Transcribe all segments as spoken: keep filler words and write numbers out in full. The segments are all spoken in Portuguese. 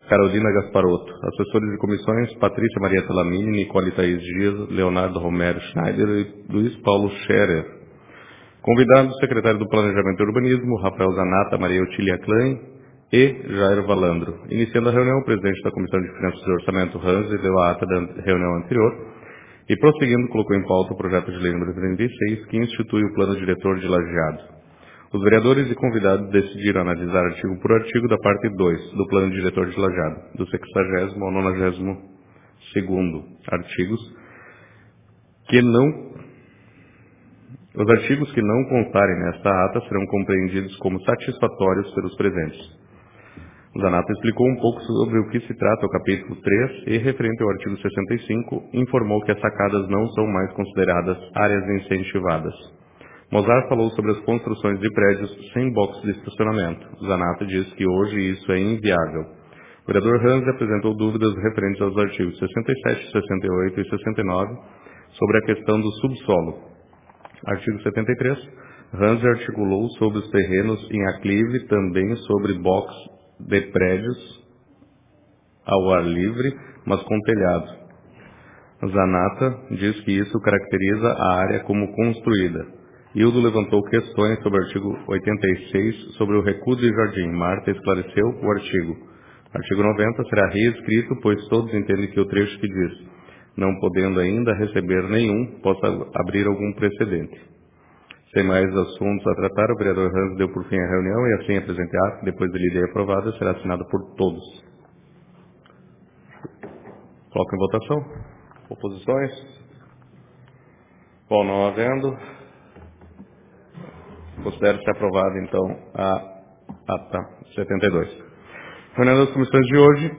Carolina Gasparotto. Assessores de comissões, Patrícia Marieta Lamini, Nicole Thaís Dias, Leonardo Romero Schneider e Luiz Paulo Scherer. Convidados, secretário do Planejamento e Urbanismo, Rafael Zanata, Maria Otília Klein e Jair Valandro. Iniciando a reunião, o presidente da Comissão de Finanças e Orçamento, Ranzi, deu a ata da reunião anterior e, prosseguindo, colocou em pauta o projeto de lei número trinta e seis, que institui o plano diretor de Lajeado. Os vereadores e convidados decidiram analisar artigo por artigo da parte dois do plano diretor de Lajeado, do sexagésimo ao nonagésimo segundo artigos, que não... Os artigos que não constarem nesta ata serão compreendidos como satisfatórios pelos presentes. Zanata explicou um pouco sobre o que se trata o capítulo três e, referente ao artigo sessenta e cinco, informou que as sacadas não são mais consideradas áreas incentivadas. Mozart falou sobre as construções de prédios sem box de estacionamento. Zanata disse que hoje isso é inviável. O vereador Ranzi apresentou dúvidas referentes aos artigos sessenta e sete, sessenta e oito e sessenta e nove sobre a questão do subsolo. Artigo setenta e três. Ranzi articulou sobre os terrenos em aclive, também sobre box de prédios ao ar livre, mas com telhado. Zanata diz que isso caracteriza a área como construída. Hildo levantou questões sobre o artigo oitenta e seis sobre o recuo de jardim. Marta esclareceu o artigo. Artigo noventa será reescrito, pois todos entendem que o trecho que diz, não podendo ainda receber nenhum, possa abrir algum precedente. Sem mais assuntos a tratar, o vereador Ranzi deu por fim a reunião e assim a presente ata, depois de lida e aprovada, será assinada por todos. Coloco em votação. Oposições? Bom, não havendo, considero-se aprovada, então, a ata setenta e dois. Reunião das comissões de hoje.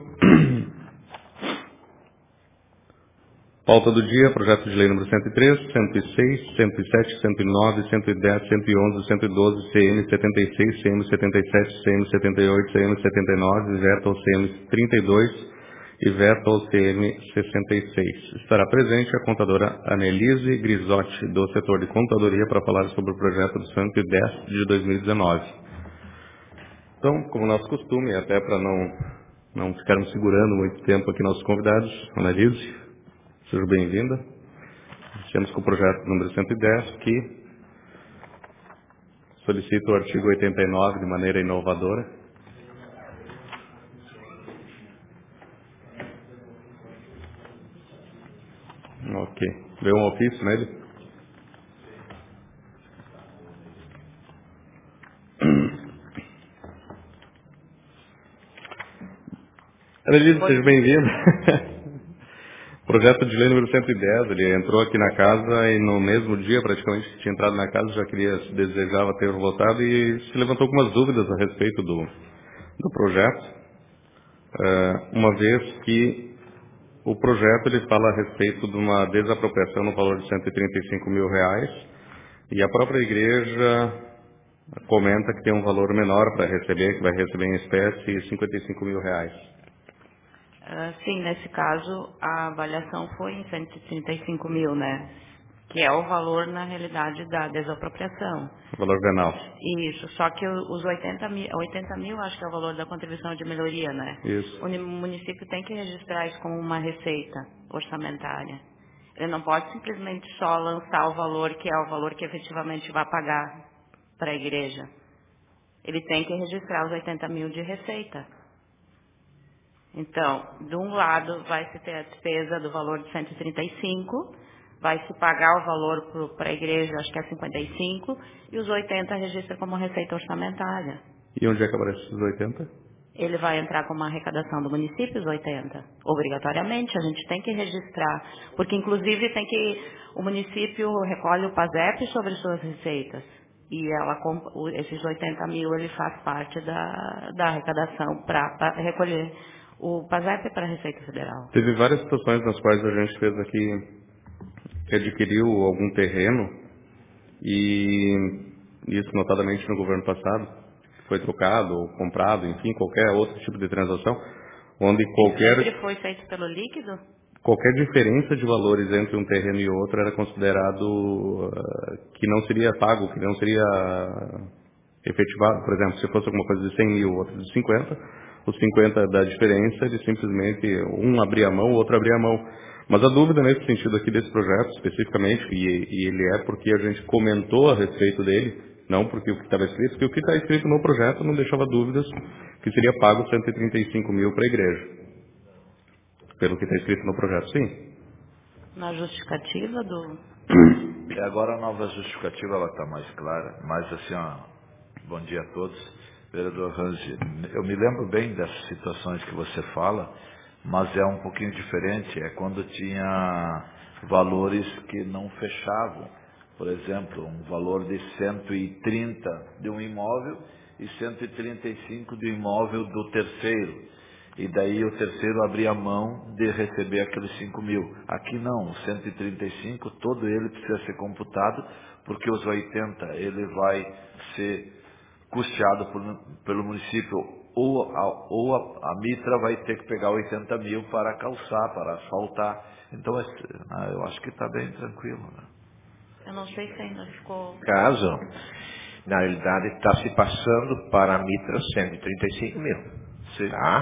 Pauta do dia, projeto de lei número cento e três, cento e seis, cento e sete, cento e nove, cento e dez, cento e onze, cento e doze, C M setenta e seis, C M setenta e sete, C M setenta e oito, C M setenta e nove, veto ao C M trinta e dois e veto ao C M sessenta e seis. Estará presente a contadora Anelise Grisotti, do setor de contadoria, para falar sobre o projeto do cento e dez de dois mil e dezenove. Então, como nosso costume, até para não, não ficarmos segurando muito tempo aqui nossos convidados, Anelise, seja bem-vinda. Iniciamos com o projeto número cento e dez, que solicita o artigo oitenta e nove de maneira inovadora. Ok. Veio um ofício nele? Anelise, seja bem-vinda. Projeto de lei número cento e dez, ele entrou aqui na casa e no mesmo dia, praticamente, que tinha entrado na casa, já queria, desejava ter votado e se levantou algumas dúvidas a respeito do, do projeto, uh, uma vez que o projeto ele fala a respeito de uma desapropriação no valor de cento e trinta e cinco mil reais e a própria igreja comenta que tem um valor menor para receber, que vai receber em espécie cinquenta e cinco mil reais. Ah, sim, nesse caso, a avaliação foi em cento e trinta e cinco mil, né? Que é o valor, na realidade, da desapropriação. O valor venal. Isso, só que o- os oitenta mil, oitenta mil acho que é o valor da contribuição de melhoria, né? Isso. O ni- município tem que registrar isso como uma receita orçamentária. Ele não pode simplesmente só lançar o valor que é o valor que efetivamente vai pagar para a igreja. Ele tem que registrar os oitenta mil de receita. Então, de um lado vai se ter a despesa do valor de cento e trinta e cinco, vai se pagar o valor para a igreja, acho que é cinquenta e cinco, e os oitenta registra como receita orçamentária. E onde é que aparece esses oitenta? Ele vai entrar como uma arrecadação do município, os oitenta. Obrigatoriamente, a gente tem que registrar, porque inclusive tem que, o município recolhe o PASEP sobre suas receitas. E ela, comp- o- esses oitenta mil, ele faz parte da, da arrecadação para recolher o PASEP para a Receita Federal. Teve várias situações nas quais a gente fez aqui que adquiriu algum terreno e isso notadamente no governo passado, foi trocado ou comprado, enfim, qualquer outro tipo de transação, onde E sempre qualquer, foi feito pelo líquido? qualquer diferença de valores entre um terreno e outro era considerado ah, que não seria pago, que não seria efetivado. Por exemplo, se fosse alguma coisa de cem mil, outra de cinquenta, os cinquenta da diferença de simplesmente um abrir a mão, o outro abrir a mão. Mas a dúvida nesse sentido aqui desse projeto, especificamente, e, e ele é porque a gente comentou a respeito dele, não porque o que estava escrito, porque o que está escrito no projeto não deixava dúvidas que seria pago cento e trinta e cinco mil para a igreja. Pelo que está escrito no projeto, sim. Na justificativa do... E agora a nova justificativa ela está mais clara, mas assim, ó, bom dia a todos. Vereador Ranzi, eu me lembro bem dessas situações que você fala, mas é um pouquinho diferente, é quando tinha valores que não fechavam. Por exemplo, um valor de cento e trinta de um imóvel e cento e trinta e cinco do imóvel do terceiro. E daí o terceiro abria mão de receber aqueles cinco mil. Aqui não, o cento e trinta e cinco, todo ele precisa ser computado, porque os oitenta ele vai ser custeado por, pelo município, ou, a, ou a, a Mitra vai ter que pegar oitenta mil para calçar, para asfaltar. Então, eu acho que está bem tranquilo, né? Eu não sei se ainda ficou... Caso, na realidade, está se passando para a Mitra cento e trinta e cinco mil. Sim. Tá?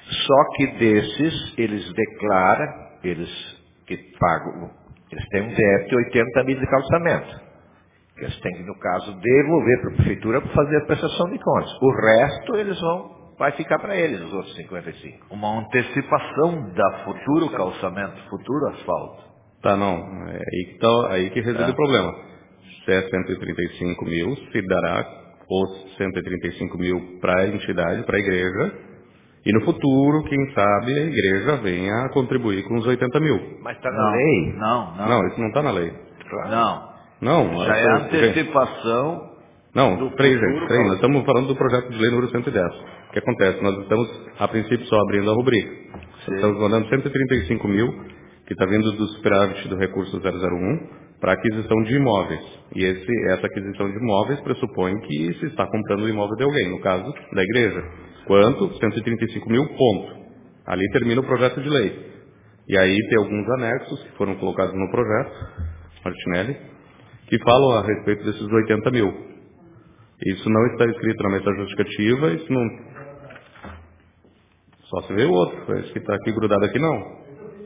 Só que desses, eles declaram, eles que pagam, eles têm um débito de oitenta mil de calçamento. Que eles têm que, no caso, devolver para a prefeitura para fazer a prestação de contas. O resto, eles vão, vai ficar para eles, os outros cinquenta e cinco. Uma antecipação da futuro calçamento, futuro asfalto. Tá, não. É aí que, tá, aí que reside É. o problema. Se é cento e trinta e cinco mil, se dará os cento e trinta e cinco mil para a entidade, para a igreja, e no futuro, quem sabe, a igreja venha a contribuir com os oitenta mil. Mas está na Não, lei. não, não. Não, isso não está na lei. Claro. Não. Não, Já é essa- gente, antecipação não, do peraí, gente, futuro peraí, nós calçamento. estamos falando do projeto de lei número cento e dez. O que acontece? Nós estamos, a princípio, só abrindo a rubrica. Nós Sim. estamos mandando cento e trinta e cinco mil, que está vindo do superávit do recurso zero zero um, para aquisição de imóveis. E esse, essa aquisição de imóveis pressupõe que se está comprando o imóvel de alguém, no caso, da igreja. Quanto? cento e trinta e cinco mil, ponto. Ali termina o projeto de lei. E aí tem alguns anexos que foram colocados no projeto, Martinelli, que falam a respeito desses oitenta mil. Isso não está escrito na mensagem justificativa, isso não... Só se vê o outro, esse que está aqui grudado aqui não.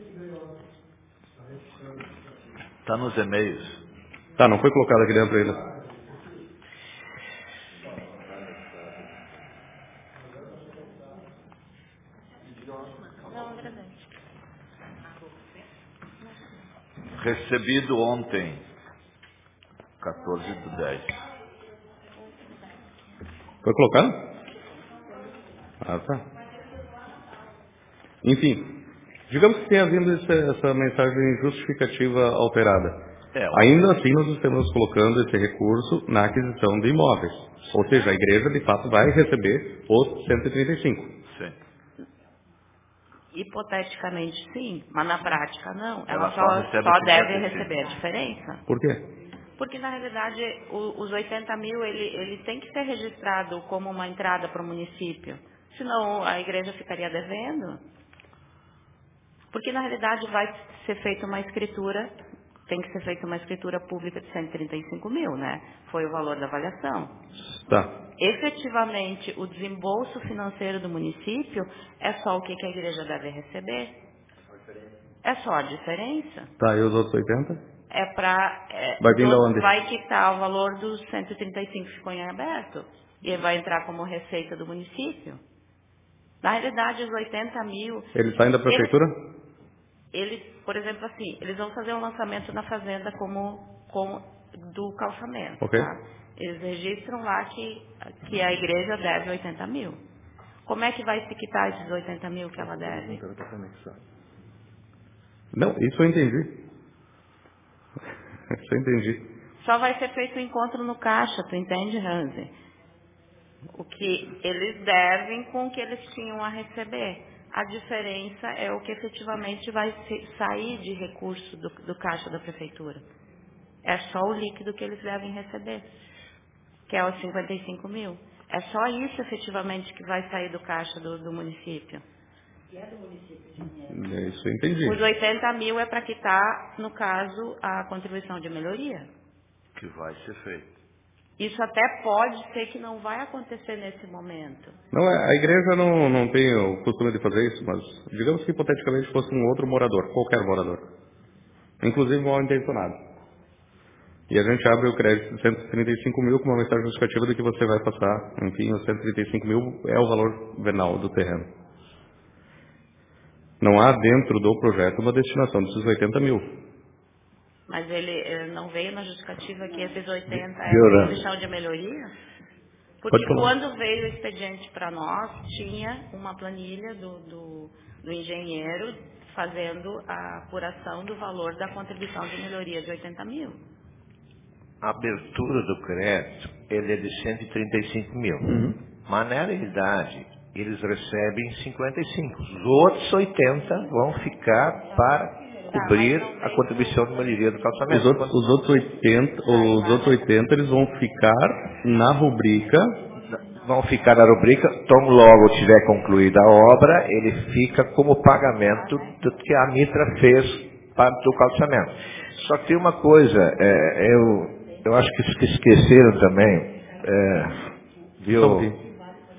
Está nos e-mails. Tá, não foi colocado aqui dentro ainda. Não, presente. Recebido ontem, quatorze do dez. Foi colocado? Ah, tá. Enfim, digamos que tenha havido essa, essa mensagem justificativa alterada. É, Ainda assim, nós estamos colocando esse recurso na aquisição de imóveis. Ou seja, a igreja, de fato, vai receber os cento e trinta e cinco. sim. Hipoteticamente, sim, mas na prática, não. Ela Ela só só, recebe só os deve cinquenta e cinco. receber a diferença. Por quê? Porque, na realidade, o- os oitenta mil, ele, ele tem que ser registrado como uma entrada para o município. Senão, a igreja ficaria devendo. Porque, na realidade, vai ser feita uma escritura, tem que ser feita uma escritura pública de cento e trinta e cinco mil, né? Foi o valor da avaliação. Tá. Efetivamente, o desembolso financeiro do município é só o que, que a igreja deve receber. É só a diferença. Tá, e os outros oitenta? É para... Vai vir da onde? vai quitar o valor dos cento e trinta e cinco que ficou em aberto. E vai entrar como receita do município. Na realidade, os oitenta mil... Ele saem da Eles, prefeitura? eles, por exemplo, assim, eles vão fazer um lançamento na fazenda como, como do calçamento, Ok. tá? Eles registram lá que, que a igreja deve oitenta mil. Como é que vai se quitar esses oitenta mil que ela deve? Não, isso eu entendi. Isso eu entendi. Só vai ser feito o encontro no caixa, tu entende, Ranzi? O que eles devem com o que eles tinham a receber. A diferença é o que efetivamente vai se- sair de recurso do, do caixa da prefeitura. É só o líquido que eles devem receber, que é os cinquenta e cinco mil. É só isso efetivamente que vai sair do caixa do, do município. Isso eu entendi. Os oitenta mil é para quitar, no caso, a contribuição de melhoria. Que vai ser feito. Isso até pode ser que não vai acontecer nesse momento. Não, a igreja não, não tem o costume de fazer isso, mas digamos que hipoteticamente fosse um outro morador, qualquer morador, inclusive mal intencionado. E a gente abre o crédito de cento e trinta e cinco mil com uma mensagem justificativa de que você vai passar, enfim, os cento e trinta e cinco mil é o valor venal do terreno. Não há dentro do projeto uma destinação desses oitenta mil. Mas ele eh, não veio na justificativa que esses oitenta é Viu, condição de melhoria? Pode Porque falar. quando veio o expediente para nós, tinha uma planilha do, do, do engenheiro fazendo a apuração do valor da contribuição de melhoria de oitenta mil. A abertura do crédito, ele é de cento e trinta e cinco mil. Uhum. Mas na realidade, eles recebem cinquenta e cinco. Os outros oitenta vão ficar para cobrir a contribuição de melhoria do Os calçamento. outros, os outros oitenta, os outros oitenta eles vão ficar na rubrica. Vão ficar na rubrica, tão logo tiver concluída a obra, ele fica como pagamento do que a Mitra fez para o calçamento. Só que tem uma coisa, é, eu, eu acho que es- esqueceram também, é, viu? Só um pouquinho.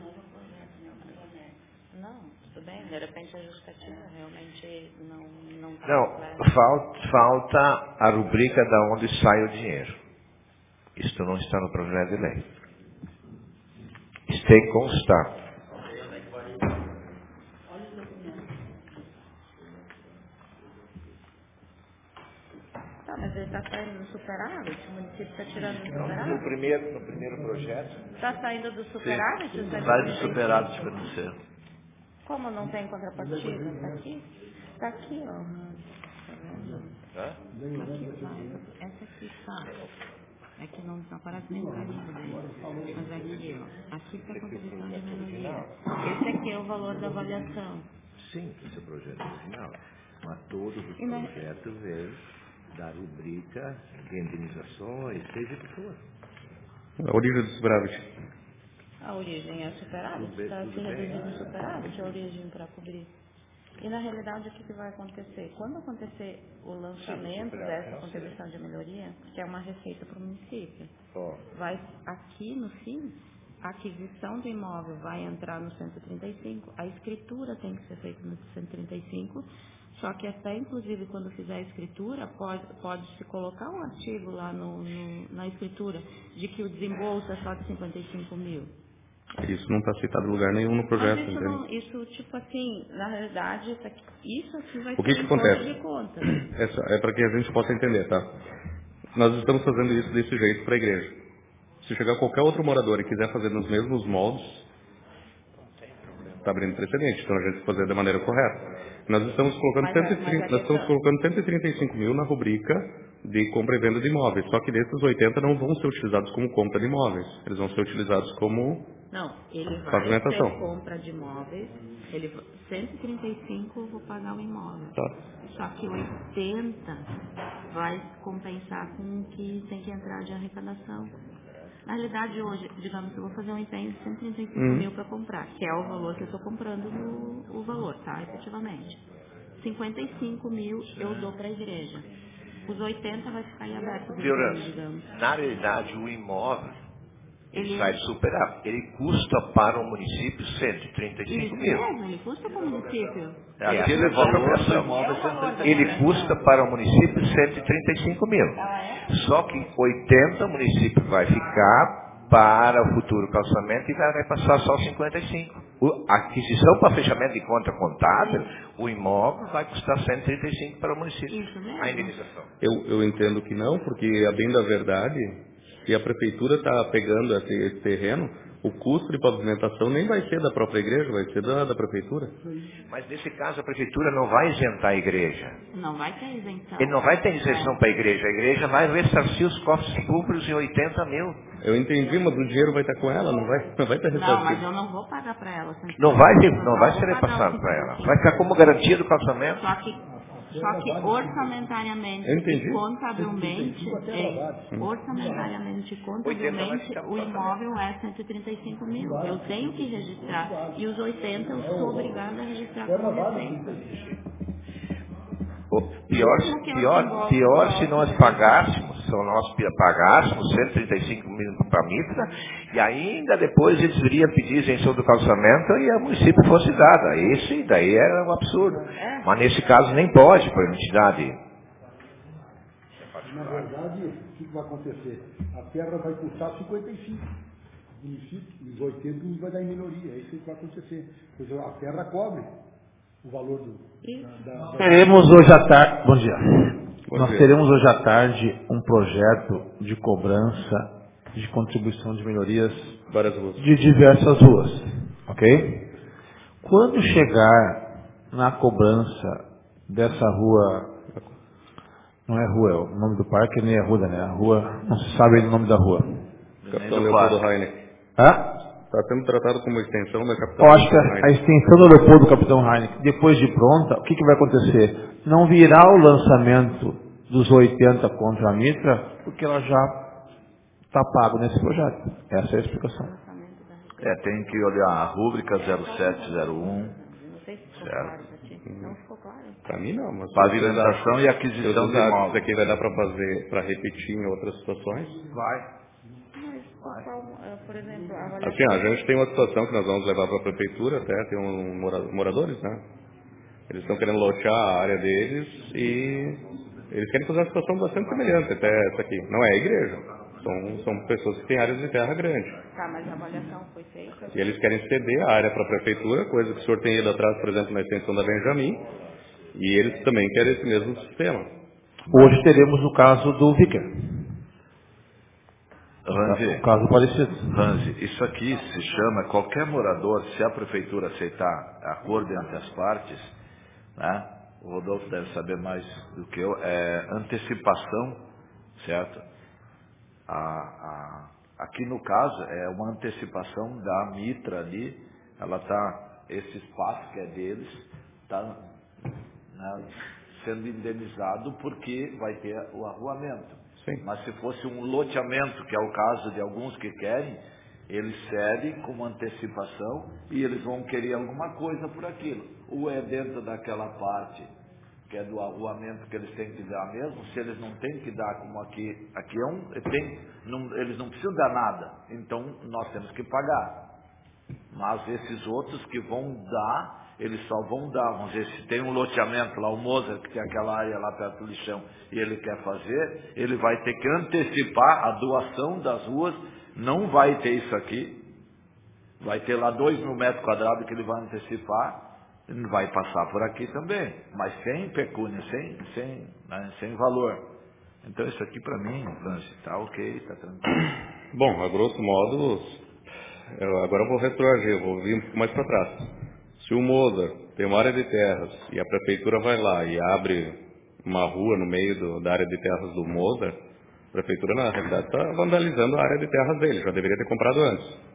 Não, tudo bem, de repente a justificativa realmente não não está completa. Não, falta, falta a rubrica da onde sai o dinheiro. Isto não está no projeto de lei. Isso tem que constar. Tá, mas ele está saindo do superávit? O município está tirando do No superávit? primeiro, no primeiro projeto, Está saindo do superávit? os Sai do cento e trinta e cinco? superávit financeiro. Como não tem contrapartida? Está aqui? Está aqui, ó. Tá vendo? Aqui sai. Essa aqui sai. É que não, não aparece nem o carimbo dele. Mas aqui, ó. Aqui está a contribuição de melhoria. Esse aqui é o valor da avaliação. sim, esse é o projeto final. Mas todos os E na- projetos vêm da rubrica de indenizações, seja o que for. A origem do superávit. A origem é superávit, Tudo bem, está se tudo bem. reduzindo o superávit, a origem para cobrir. E na realidade o que, que vai acontecer? Quando acontecer o lançamento superávit dessa financeiro. contribuição de melhoria, que é uma receita para o município, Ó, vai aqui no fim, a aquisição do imóvel vai entrar no cento e trinta e cinco, a escritura tem que ser feita no cento e trinta e cinco, só que até inclusive quando fizer a escritura, pode, pode se colocar um artigo lá no, no- na escritura de que o desembolso é só de cinquenta e cinco mil. Isso não está citado em lugar nenhum no Mas projeto, isso entende? não, isso tipo assim, na realidade, isso aqui, isso aqui vai O ser que, que um conto acontece? de contas. Essa é para que a gente possa entender, tá? Nós estamos fazendo isso desse jeito para a igreja. Se chegar qualquer outro morador e quiser fazer nos mesmos moldes, está abrindo precedente, então a gente tem que fazer da maneira correta. Nós estamos colocando, Mas a- cento e trinta, mas a nós estamos questão- colocando cento e trinta e cinco mil na rubrica de compra e venda de imóveis, só que desses oitenta não vão ser utilizados como compra de imóveis, eles vão ser utilizados como Não, ele vai pavimentação. ter compra de imóveis, ele, cento e trinta e cinco eu vou pagar o imóvel. Tá. Só que oitenta vai compensar com o que tem que entrar de arrecadação. Na realidade, hoje, digamos, eu vou fazer um empenho de cento e trinta e cinco Uhum. mil para comprar, que é o valor que eu estou comprando no, o valor, tá? Efetivamente. cinquenta e cinco mil eu dou para a igreja. Os oitenta vai ficar em aberto do viu, fundo, Rans? digamos. Na realidade, o imóvel, ele Ele sai de superávit. Ele custa para o município cento e trinta e cinco Isso mil. mesmo, ele custa para o município. É É aquele a valor do apropriação. imóvel É o valor da Ele apropriação. custa para o município cento e trinta e cinco mil. Ah, é? Só que oitenta o município vai ficar para o futuro calçamento e vai repassar só cinquenta e cinco. O- A aquisição para fechamento de conta contábil, o imóvel vai custar cento e trinta e cinco para o município. Isso mesmo. A indenização. Eu, eu entendo que não, porque a bem da verdade, se a prefeitura está pegando esse, esse terreno, o custo de pavimentação nem vai ser da própria igreja, vai ser da, da prefeitura. Mas nesse caso a prefeitura não vai isentar a igreja. Não vai ter isenção. Ele não vai ter isenção É. para a igreja. A igreja vai ressarcir os cofres públicos em oitenta mil. Eu entendi, mas o dinheiro vai estar com ela, não vai, não vai estar Não, mas ressarcido. eu não vou pagar para ela. cento e Não vai, cinquenta, ser- eu não só vai vou ser pagar os repassado para ela. cinquenta e cinco. Vai ficar como garantia do calçamento. Só que, só que orçamentariamente Eu entendi. e contabilmente, é, orçamentariamente e contabilmente, o imóvel é cento e trinta e cinco mil. Eu tenho que registrar. E os oitenta eu sou obrigada a registrar como receita. O pior, pior, pior se nós pagássemos, se nós pagássemos cento e trinta e cinco mil para a Mitra, e ainda depois eles viriam pedir isenção do calçamento e o município fosse dado. Esse daí era um absurdo. Mas nesse caso nem pode, para a entidade. Na verdade, o que vai acontecer? A terra vai custar cinquenta e cinco. O município, os oitenta vai dar em melhoria. É isso que vai acontecer. Pois a terra cobre o valor do... Da, da, da... Teremos hoje à tarde... Bom dia. Bom Nós dia. teremos hoje à tarde um projeto de cobrança de contribuição de melhorias Várias ruas. de diversas ruas. Ok? Quando chegar na cobrança dessa rua... Não é rua, é o nome do parque nem é rua, né? A rua, não se sabe o nome da rua. Capitão Leopoldo Heineken. Hã? Está sendo tratado como extensão da Capitão Eu acho que a, a Heineken. extensão do Leopoldo do Capitão Heineken, depois de pronta, o que, que vai acontecer? Não virá o lançamento dos oitenta contra a Mitra, porque ela já está pago nesse projeto. Essa é a explicação. É, tem que olhar a rúbrica zero sete zero um, certo? Não ficou claro. Para mim não, mas... Pavimentação e aquisição eu de Isso imóveis. aqui vai dar para fazer, para repetir em outras situações? Vai. Mas, qual, por exemplo, a avaliação... Assim, a gente tem uma situação que nós vamos levar para a prefeitura, até tem um mora- moradores, né? Eles estão querendo lotear a área deles e eles querem fazer uma situação bastante semelhante até essa aqui. Não é a igreja, são, são pessoas que têm áreas de terra grande. Tá, mas a avaliação foi feita... E eles querem ceder a área para a prefeitura, coisa que o senhor tem ido atrás, por exemplo, na extensão da Benjamin, e eles também querem esse mesmo sistema. Hoje teremos o caso do Vicker. Ranzi, Um caso parecido. Ranzi, isso aqui se chama, qualquer morador, se a prefeitura aceitar acordo entre as partes, né? O Rodolfo deve saber mais do que eu, é antecipação, certo? A, a, aqui no caso é uma antecipação da Mitra ali, ela está, esse espaço que é deles, está, né, sendo indenizado porque vai ter o arruamento. Sim. Mas se fosse um loteamento, que é o caso de alguns que querem, eles cedem como antecipação e eles vão querer alguma coisa por aquilo. Ou é dentro daquela parte que é do arruamento que eles têm que dar mesmo, se eles não têm que dar como aqui, aqui é um, tem, não, eles não precisam dar nada, então nós temos que pagar. Mas esses outros que vão dar, eles só vão dar, vamos dizer, se tem um loteamento lá, o Mozart, que tem aquela área lá perto do lixão, e ele quer fazer, ele vai ter que antecipar a doação das ruas, não vai ter isso aqui, vai ter lá dois mil metros quadrados que ele vai antecipar, vai passar por aqui também, mas sem pecúnia, sem, sem, né, sem valor. Então isso aqui para mim, Francis, está ok, está tranquilo. Bom, a grosso modo, eu, agora eu vou retroagir, eu vou vir um pouco mais para trás. Se o Mozart tem uma área de terras e a prefeitura vai lá e abre uma rua no meio do, da área de terras do Mozart, a prefeitura na realidade está vandalizando a área de terras dele, já deveria ter comprado antes.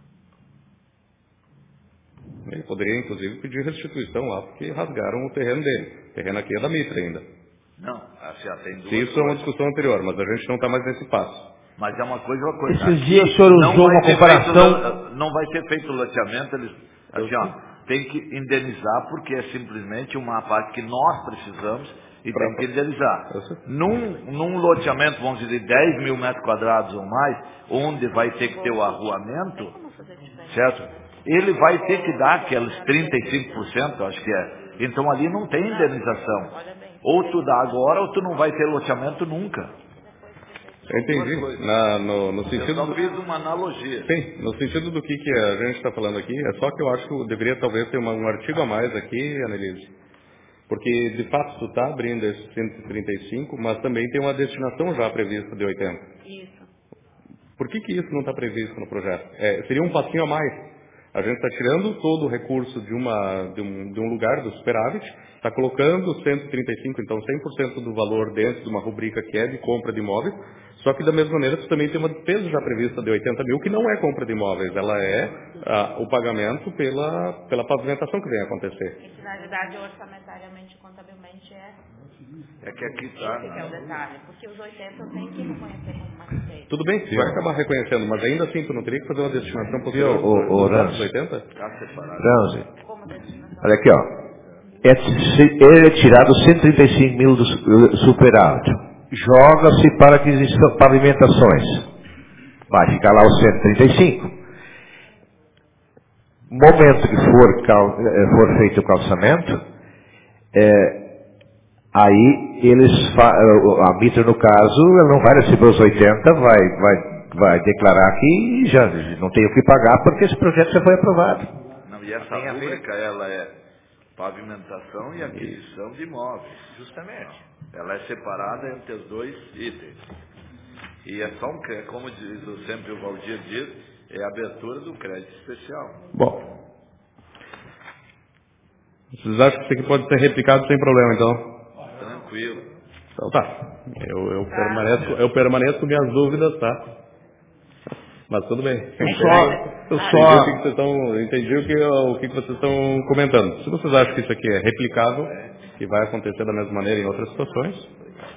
Ele poderia, inclusive, pedir restituição lá, porque rasgaram o terreno dele. O terreno aqui é da Mitra ainda. Não, assim, ó, tem duas Se isso é uma coisas. discussão anterior, mas a gente não está mais nesse passo. Mas é uma coisa, uma coisa. Esses Aqui dias o senhor não usou vai uma ser comparação... feito, não vai ser feito loteamento, eles, assim, ó, tem que indenizar, porque é simplesmente uma parte que nós precisamos e Pra- tem que indenizar. Eu sei. Num, num loteamento, vamos dizer, de dez mil metros quadrados ou mais, onde vai ter que ter o arruamento, certo? Ele vai ter que dar aqueles trinta e cinco por cento, acho que é. Então ali não tem indenização. Ou tu dá agora, ou tu não vai ter loteamento nunca. Eu entendi. Na, no, no Eu sentido só do... fiz uma analogia. Sim, no sentido do que, que a gente está falando aqui, é só que eu acho que deveria talvez ter uma, um artigo a mais aqui, Annelise. Porque, de fato, tu está abrindo esse cento e trinta e cinco, mas também tem uma destinação já prevista de oitenta. Isso. Por que, que isso não está previsto no projeto? É, seria um passinho a mais. A gente está tirando todo o recurso de, uma, de, um, de um lugar, do superávit, está colocando cento e trinta e cinco, então cem por cento do valor dentro de uma rubrica que é de compra de imóveis, só que da mesma maneira você também tem uma despesa já prevista de oitenta mil, que não é compra de imóveis, ela é ah, o pagamento pela, pela pavimentação que vem a acontecer. E finalidade orçamentariamente e contabilmente é É que aqui esse está. que é o detalhe, porque os oitenta eu tenho que reconhecer como uma receita. Tudo bem, você vai acabar reconhecendo, mas ainda assim tu não teria que fazer uma destinação posterior Viu, ô, ô, dos Ramos? oitenta? Está separado. Franzi, Como destinação. olha aqui, ó. é, é tirado cento e trinta e cinco mil do superávit. Joga-se para aquisição, pavimentações. Vai ficar lá os cento e trinta e cinco. Momento que for, cal, for feito o calçamento, é, aí eles, a Mitra no caso, ela não vai receber os oitenta, vai, vai, vai declarar que já não tem o que pagar porque esse projeto já foi aprovado. Não, e essa rúbrica, ela é pavimentação e aquisição de imóveis. Justamente. Ela é separada entre os dois itens. E é só um, como diz sempre o Valdir diz, é a abertura do crédito especial. Bom. Vocês acham que isso aqui pode ser replicado sem problema, então? Tranquilo. Então tá. Eu, eu, permaneço, eu permaneço com minhas dúvidas, tá? Mas tudo bem. Eu só, eu Entendi só, o que, que vocês estão, entendi o que, o que, que vocês estão comentando. Se vocês acham que isso aqui é replicável, que vai acontecer da mesma maneira em outras situações,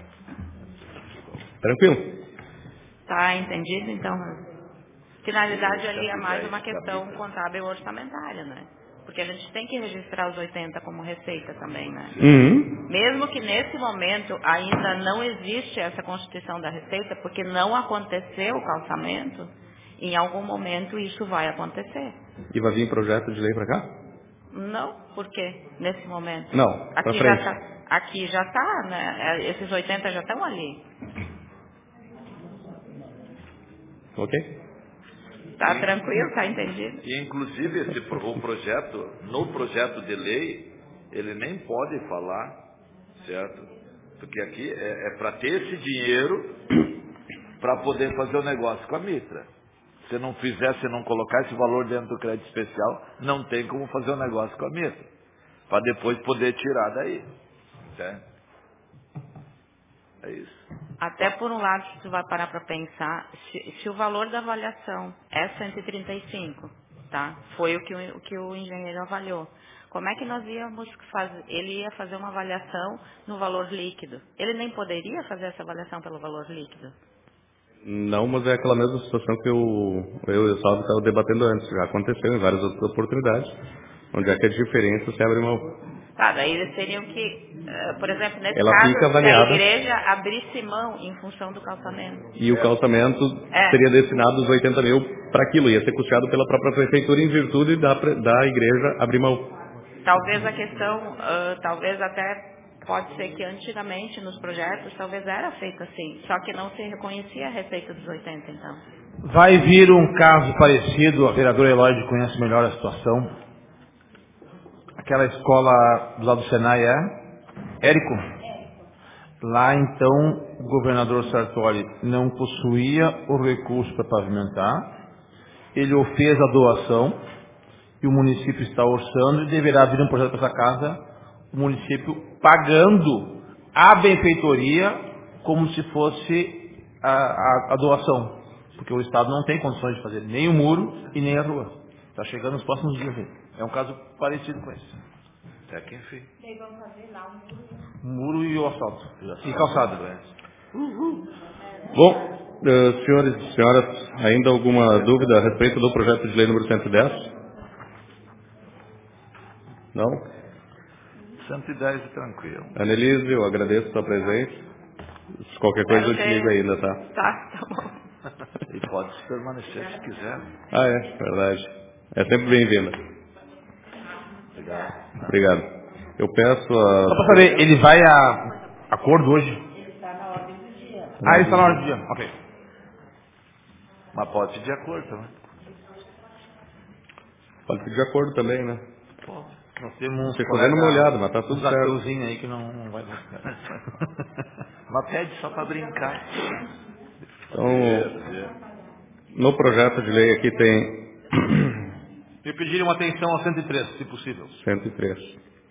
tranquilo. Tá entendido, então? Finalidade ali é mais uma questão contábil e orçamentária, né? Porque a gente tem que registrar os oitenta como receita também, né? Uhum. Mesmo que nesse momento ainda não existe essa constituição da receita, porque não aconteceu o calçamento, em algum momento isso vai acontecer. E vai vir projeto de lei para cá? Não, por quê? Nesse momento. Não, para Aqui já frente. tá, aqui já está, né? Esses oitenta já estão ali. Ok? Tá Sim. tranquilo? Tá entendido? E inclusive esse, pro- o projeto, no projeto de lei, ele nem pode falar, certo? Porque aqui é, é para ter esse dinheiro para poder fazer o negócio com a Mitra. Se não fizer, se não colocar esse valor dentro do crédito especial, não tem como fazer o negócio com a Mitra. Para depois poder tirar daí. Certo? É isso. Até por um lado, se tu vai parar para pensar, se, se o valor da avaliação é cento e trinta e cinco, tá? Foi o que o, o que o engenheiro avaliou. Como é que nós íamos fazer? Ele ia fazer uma avaliação no valor líquido. Ele nem poderia fazer essa avaliação pelo valor líquido. Não, mas é aquela mesma situação que eu, eu e o Salvo estavam debatendo antes. Já aconteceu em várias outras oportunidades, onde é que a diferença se abre mão. Tá, daí eles teriam que, eh, por exemplo, nesse Ela caso, fica se a avaliada igreja abrisse mão em função do calçamento. e o calçamento É. seria destinado os oitenta mil para aquilo, ia ser custeado pela própria prefeitura em virtude da, pre- da igreja abrir mão. Talvez a questão, ah, talvez até pode ser que antigamente nos projetos talvez era feito assim, só que não se reconhecia a receita dos oitenta, então. vai vir um caso parecido, a vereadora Eloide conhece melhor a situação. Aquela escola do lado do Senai é? Érico? Lá então o governador Sartori não possuía o recurso para pavimentar, ele o fez a doação e o município está orçando e deverá vir um projeto para essa casa, o município pagando a benfeitoria como se fosse a, a, a doação, porque o Estado não tem condições de fazer nem o muro e nem a rua. Está chegando nos próximos dias aí. É um caso parecido com esse. Até que enfim. Muro e o asfalto. E calçado. Bom, eh, senhores e senhoras, ainda alguma dúvida a respeito do projeto de lei número cento e dez? Não? cento e dez é tranquilo. Annelise, eu agradeço a sua presença. Se qualquer coisa eu te Espero ligo ter- ainda, tá? Tá, tá bom. E pode permanecer se quiser. Ah, é, verdade. É sempre bem-vinda. Obrigado. Obrigado. Eu peço Só para a... saber, ele vai a acordo hoje? Ah, ele está na hora do dia. Ok. Mas pode pedir acordo também. Pode pedir acordo também, né? Nós temos uns Ficou dando uma olhada, mas tá tudo uns certo. ateuzinhos aí que não, não vai dar certo. Mas pede só para brincar. Então, no projeto de lei aqui tem Eu pediria uma atenção ao cento e três, se possível. cento e três.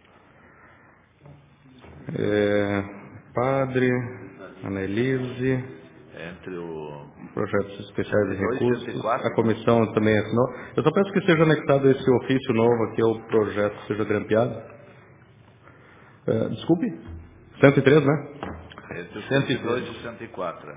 É, padre, Annelise, Entre o... projetos especiais de cento e dois, recursos, cento e quatro, a comissão também assinou. Eu só peço que seja anexado esse ofício novo aqui ao projeto, seja grampeado. É, desculpe? cento e três, né? Entre o cento e dois e o cento e quatro.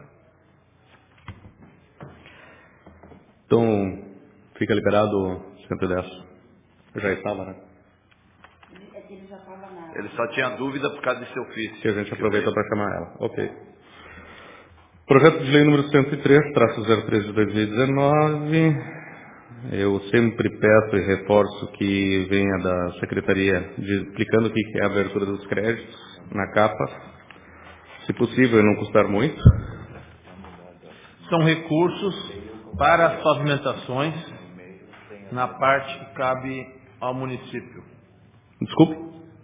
Então, fica liberado o cento e dez. Já estava, né? ele já estava na... Ele só tinha dúvida por causa desse ofício. Que a gente aproveita para chamar ela. Ok. Projeto de lei número cento e três, traço zero três de dois mil e dezenove. Eu sempre peço e reforço que venha da Secretaria de, explicando o que é a abertura dos créditos na capa. Se possível, não custar muito. São recursos para as pavimentações na parte que cabe ao município. Desculpe.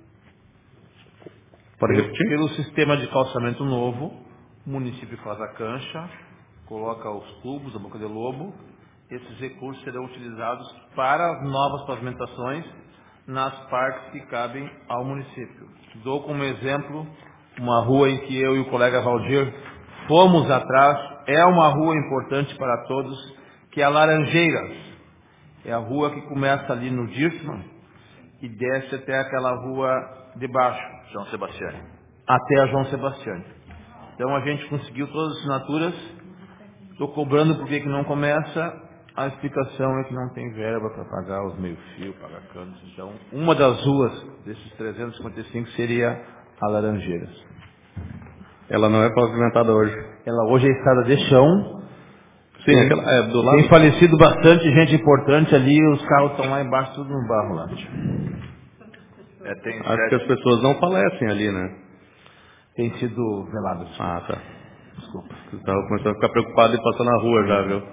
Pode Pelo, repetir? pelo sistema de calçamento novo, o município faz a cancha, coloca os tubos, a boca de lobo. Esses recursos serão utilizados para as novas pavimentações nas partes que cabem ao município. Dou como exemplo uma rua em que eu e o colega Valdir fomos atrás. É uma rua importante para todos, que é a Laranjeiras. É a rua que começa ali no Dirtman e desce até aquela rua de baixo, João Sebastião. até a João Sebastião. Então a gente conseguiu todas as assinaturas. Estou cobrando porque que não começa. A explicação é que não tem verba para pagar os meio-fio, pagar canos. Então, uma das ruas desses trezentos e cinquenta e cinco seria a Laranjeiras. Ela não é pavimentada hoje. Ela hoje é estrada de chão. Sim, tem, aquela, é, do lado... tem falecido bastante gente importante ali. Os carros estão lá embaixo, tudo no barro lá. É, tem Acho sete... que as pessoas não falecem ali, né? Tem sido veladas. Ah, tá. Desculpa. Eu estava começando a ficar preocupado e passar na rua já, viu?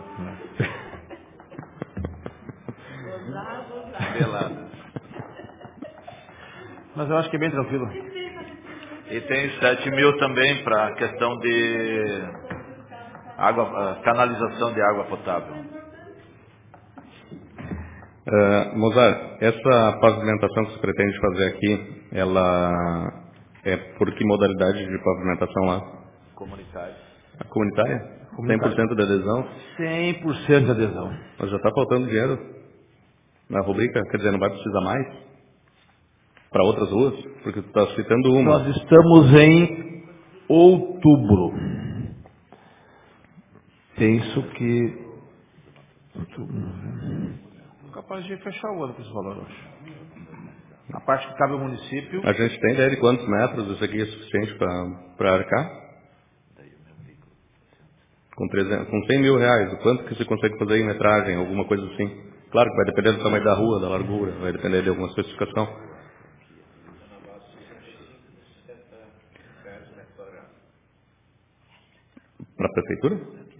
veladas. Mas eu acho que é bem tranquilo. E tem sete mil também para a questão de água, canalização de água potável. Uh, Mozart, essa pavimentação que você pretende fazer aqui, ela é por que modalidade de pavimentação lá? Comunitário. A comunitária? cem por cento de adesão? cem por cento de adesão. Mas já está faltando dinheiro na rubrica, quer dizer, não vai precisar mais? Para outras ruas? Porque tu está citando uma. Nós estamos em outubro. Penso que... capaz de fechar o ano com esse valor hoje. A parte que cabe ao município... A gente tem ideia de quantos metros isso aqui é suficiente para arcar? Com, trezentos, com cem mil reais, o quanto que você consegue fazer em metragem, alguma coisa assim? Claro que vai depender do tamanho da rua, da largura, vai depender de alguma especificação. Para a prefeitura?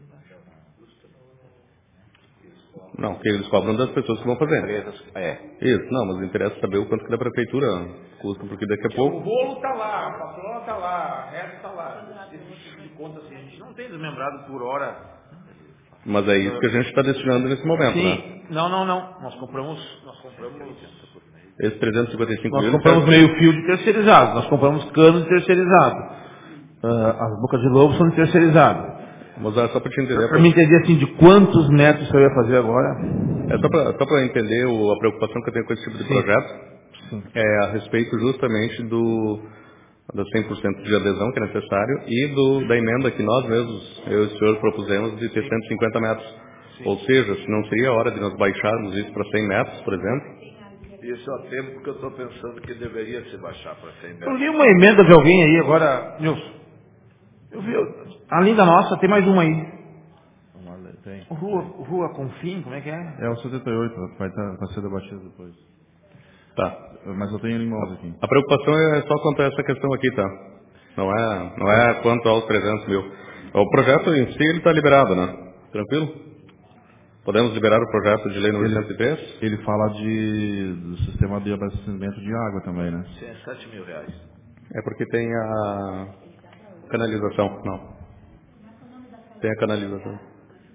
Não, que eles cobram das pessoas que vão fazer. É. Isso, não, mas interessa saber o quanto que da prefeitura custa, porque daqui a pouco... O bolo está lá, a patroa está lá, a resta está lá. Esse tipo de conta assim, a gente não tem desmembrado por hora. Mas é isso que a gente está destinando nesse momento, Sim. né? Não, não, não. Nós compramos... Nós compramos... Esses trezentos e cinquenta e cinco Nós mil... compramos meio fio de terceirizado, nós compramos cano de terceirizado. Uh, as bocas de lobo são de terceirizado. Mas é só para te entender... Para me entender assim, de quantos metros eu ia fazer agora? É só para só para entender o, a preocupação que eu tenho com esse tipo de Sim. projeto. Sim. É a respeito justamente do, do cem por cento de adesão que é necessário e do, da emenda que nós mesmos, eu e o senhor, propusemos de ter cento e cinquenta metros. Sim. Ou seja, se não seria a hora de nós baixarmos isso para cem metros, por exemplo? Isso há tempo que eu estou pensando que deveria se baixar para cem metros. Eu vi uma emenda de alguém aí agora, Nilson. Eu vi, além da nossa, tem mais uma aí. Tem. Rua, rua Confim, como é que é? É o setenta e oito, vai, tá, vai ser debatido depois. Tá. Mas eu tenho em mãos aqui. A preocupação é só quanto a essa questão aqui, tá? Não é, não é quanto aos trezentos mil. O projeto em si, ele está liberado, né? Tranquilo? Podemos liberar o projeto de lei número cento e três? Ele fala de, do sistema de abastecimento de água também, né? Sim, é sete mil reais. É porque tem a canalização, não. Tem a canalização.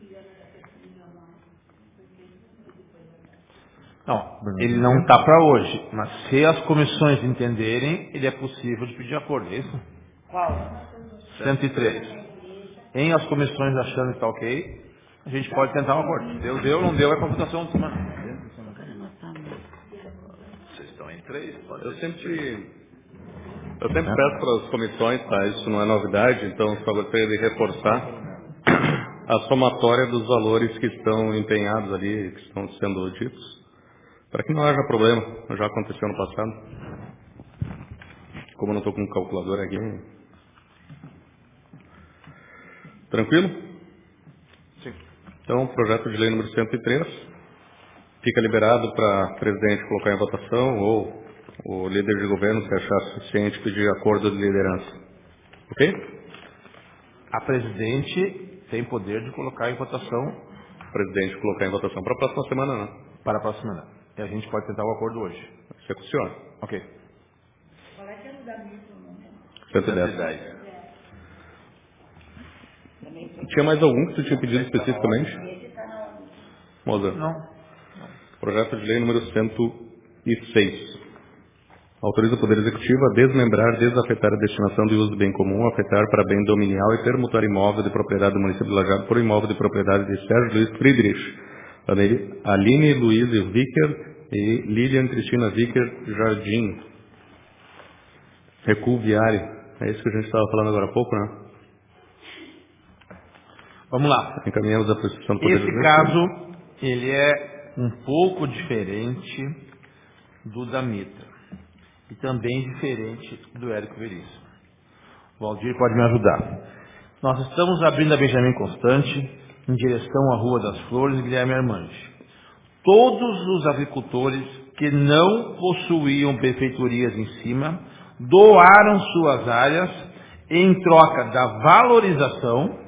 Não, ele não está para hoje, mas se as comissões entenderem, ele é possível de pedir acordo, é isso? Qual? cento e três. Em as comissões achando que está ok, a gente pode tentar um acordo. Deu, deu, não deu, é computação de semana. Vocês estão em três, pode Eu ser. sempre, eu sempre peço para as comissões, tá? Isso não é novidade, então só gostaria de reforçar a somatória dos valores que estão empenhados ali, que estão sendo ditos, para que não haja problema, já aconteceu no passado. Como eu não estou com um calculador aqui. Tranquilo? Sim. Então, projeto de lei número cento e três. Fica liberado para o presidente colocar em votação ou o líder de governo, se achar suficiente, pedir acordo de liderança. Ok? A presidente tem poder de colocar em votação O presidente colocar em votação para a próxima semana, não. para a próxima semana. E a gente pode tentar o acordo hoje. Isso é com o senhor. Ok. cento e dez. Tinha mais algum que tu tinha pedido especificamente? Moza. Não. Projeto de lei número cento e seis. Autoriza o Poder Executivo a desmembrar, desafetar a destinação de uso do bem comum, afetar para bem dominial e permutar imóvel de propriedade do município de Lajeado por imóvel de propriedade de Sérgio Luiz Friedrich, Aline Luiz Vicker e Lilian Cristina Vicker Jardim. Recuo viário. É isso que a gente estava falando agora há pouco, né? Vamos lá. Encaminhamos a posição do Poder Esse Executivo. caso, ele é um pouco diferente do da Mitra. E também diferente do Érico Veríssimo. O Valdir pode me ajudar. Nós estamos abrindo a Benjamin Constante em direção à Rua das Flores e Guilherme Armandi. Todos os agricultores que não possuíam prefeitorias em cima doaram suas áreas em troca da valorização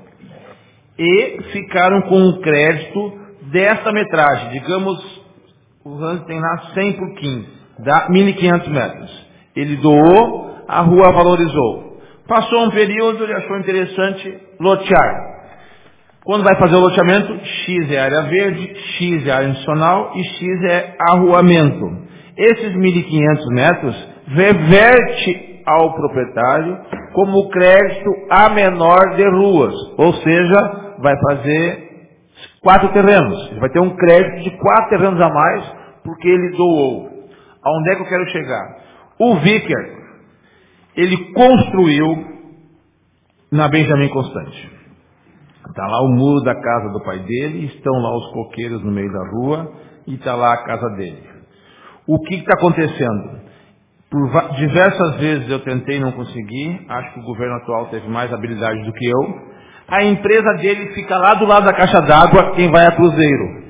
e ficaram com o crédito dessa metragem. Digamos, o Hans tem lá cem por quinze. Dá mil e quinhentos metros. Ele doou, a rua valorizou. Passou um período, ele achou interessante lotear. Quando vai fazer o loteamento, X é área verde, X é área adicional e X é arruamento. Esses mil e quinhentos metros reverte ao proprietário como crédito a menor de ruas. Ou seja, vai fazer quatro terrenos. Ele vai ter um crédito de quatro terrenos a mais porque ele doou. Aonde é que eu quero chegar? O Vicker, ele construiu na Benjamin Constante. Está lá o muro da casa do pai dele, estão lá os coqueiros no meio da rua e está lá a casa dele. O que está acontecendo? Por diversas vezes eu tentei e não consegui, acho que o governo atual teve mais habilidade do que eu. A empresa dele fica lá do lado da caixa d'água, quem vai a Cruzeiro.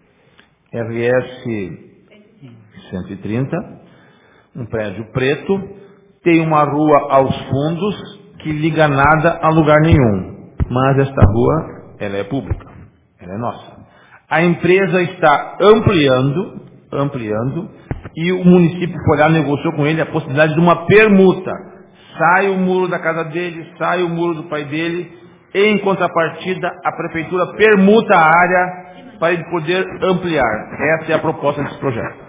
R S cento e trinta, um prédio preto, tem uma rua aos fundos que liga nada a lugar nenhum. Mas esta rua, ela é pública, ela é nossa. A empresa está ampliando, ampliando, e o município foi lá, negociou com ele a possibilidade de uma permuta. Sai o muro da casa dele, sai o muro do pai dele, e em contrapartida a prefeitura permuta a área para ele poder ampliar. Essa é a proposta desse projeto.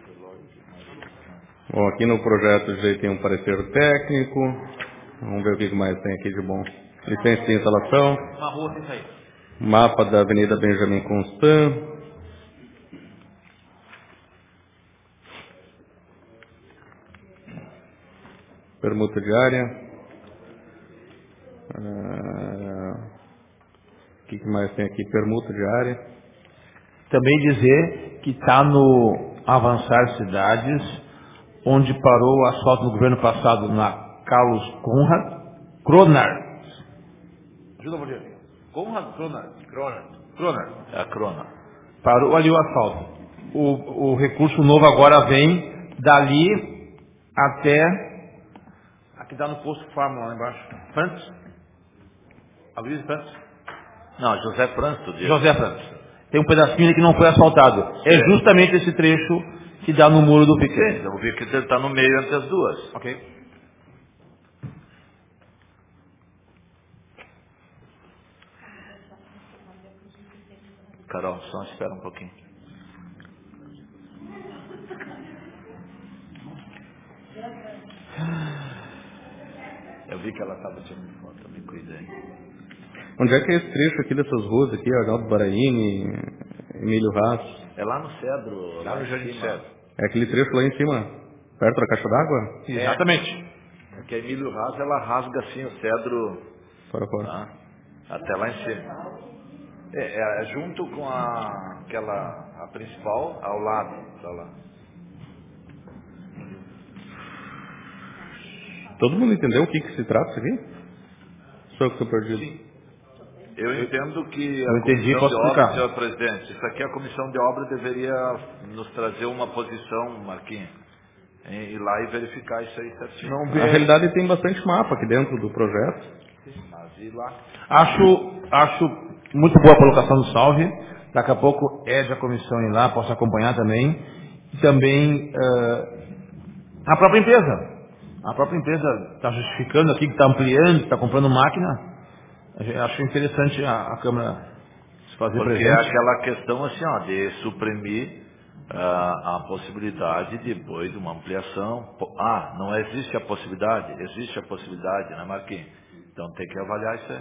Bom, aqui no projeto já tem um parecer técnico. Vamos ver o que mais tem aqui de bom. Licença de instalação. Uma rua sem saída. Mapa da Avenida Benjamin Constant. Permuta diária. Ah, o que mais tem aqui? Permuta diária. Também dizer que está no Avançar Cidades, onde parou o asfalto no governo passado na Carlos Conrad, Cronar. Ajuda, Valdir. Conrad, Cronar. Cronar. Cronar. É a crona. Parou ali o asfalto. O, o recurso novo agora vem dali até... Aqui dá no posto Fórmula lá embaixo. Frantes? Aloysio Frantes? Não, José Franto. Diego. José Frantes. Tem um pedacinho ali que não foi asfaltado. É justamente esse trecho que dá no muro do Piquet. Sim, eu vi que ele está no meio entre as duas. Ok. Carol, só espera um pouquinho. Eu vi que ela estava tirando foto, me cuidei. Onde é que é esse trecho aqui dessas ruas aqui? Arnaldo Baraini, Emílio Haas. É lá no Cedro, lá, Lá no em Jardim cima. Cedro. É aquele trecho lá em cima, perto da caixa d'água? Exatamente. É que a Emílio Haas, ela rasga assim o cedro, Fora, fora. tá? Até lá em cima. É, é junto com a, aquela, a principal, ao lado, tá lá. Todo mundo entendeu o que, que se trata isso aqui? Só eu que estou perdido. Sim. Eu entendo que a Eu entendi, comissão posso de obra, explicar. senhor presidente, isso aqui a comissão de obra deveria nos trazer uma posição, Marquinhos, em ir lá e verificar isso aí certinho. Não Na vê. realidade tem bastante mapa aqui dentro do projeto. Mas ir lá. Acho, acho muito boa a colocação do Salve. Daqui a pouco é de a comissão ir lá, posso acompanhar também. E também eh, a própria empresa. A própria empresa está justificando aqui que está ampliando, está comprando máquina. Eu acho interessante a, a Câmara se fazer Porque é presente. aquela questão assim, ó, de suprimir ah, a possibilidade depois de uma ampliação. Po- Ah, não existe a possibilidade? Existe a possibilidade, né, Marquinhos? Então tem que avaliar isso aí.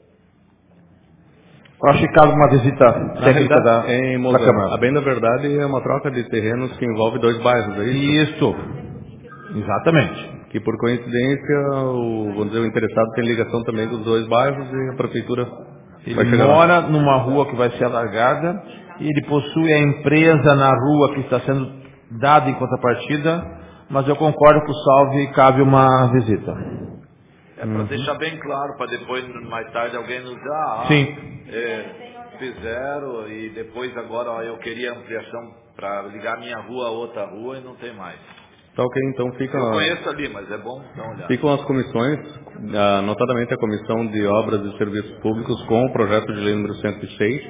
Eu acho que cabe uma visita Na técnica da, realidade, em da Moza, Câmara. a bem da verdade é uma troca de terrenos que envolve dois bairros, é isso? Isso. Exatamente. Que por coincidência, o, vamos dizer, o interessado tem ligação também dos dois bairros e a prefeitura vai Ele chegar lá. mora numa rua que vai ser alargada e ele possui a empresa na rua que está sendo dada em contrapartida, mas eu concordo que o Salve cabe uma visita. É para deixar bem claro, para depois, mais tarde, alguém nos dar, ah, Sim. é, fizeram e depois agora ó, eu queria ampliação para ligar minha rua a outra rua e não tem mais. Tá ok, então fica, Eu conheço ali, mas é bom dar uma olhada. ficam as comissões, ah, notadamente a Comissão de Obras e Serviços Públicos com o projeto de lei número cento e seis,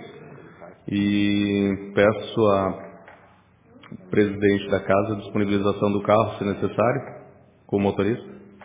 e peço a presidente da casa a disponibilização do carro, se necessário, com o motorista.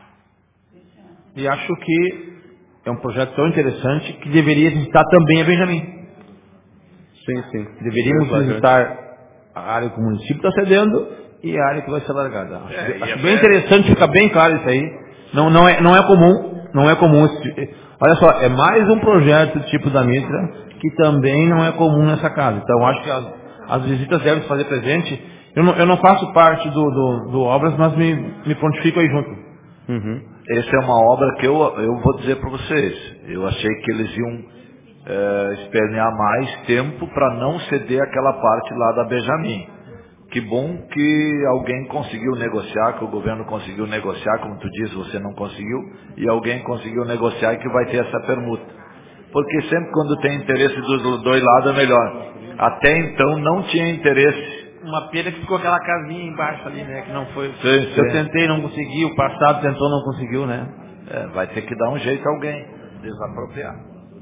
E acho que é um projeto tão interessante que deveria visitar também a Benjamin. Sim, sim. Deveríamos Flagrante. visitar a área que o município está cedendo e a área que vai ser alargada. Acho, É, bem- e acho até- bem interessante, fica bem claro isso aí. Não, não, é, não é comum, não é comum. esse- olha só, é mais um projeto do tipo da Mitra que também não é comum nessa casa. Então acho que as, as visitas devem se fazer presente. Eu não, eu não faço parte do, do, do Obras, mas me, me prontifico aí junto. Uhum. Essa é uma obra que eu, eu vou dizer para vocês. Eu achei que eles iam é, espernear mais tempo para não ceder aquela parte lá da Benjamin. Que bom que alguém conseguiu negociar, que o governo conseguiu negociar, como tu diz, você não conseguiu, e alguém conseguiu negociar e que vai ter essa permuta. Porque sempre quando tem interesse dos dois lados é melhor. Até então não tinha interesse. Uma pena que ficou aquela casinha embaixo ali, né? Que não foi. Sim, Eu sim. tentei, não consegui. O passado tentou, não conseguiu, né? É, vai ter que dar um jeito a alguém desapropriar.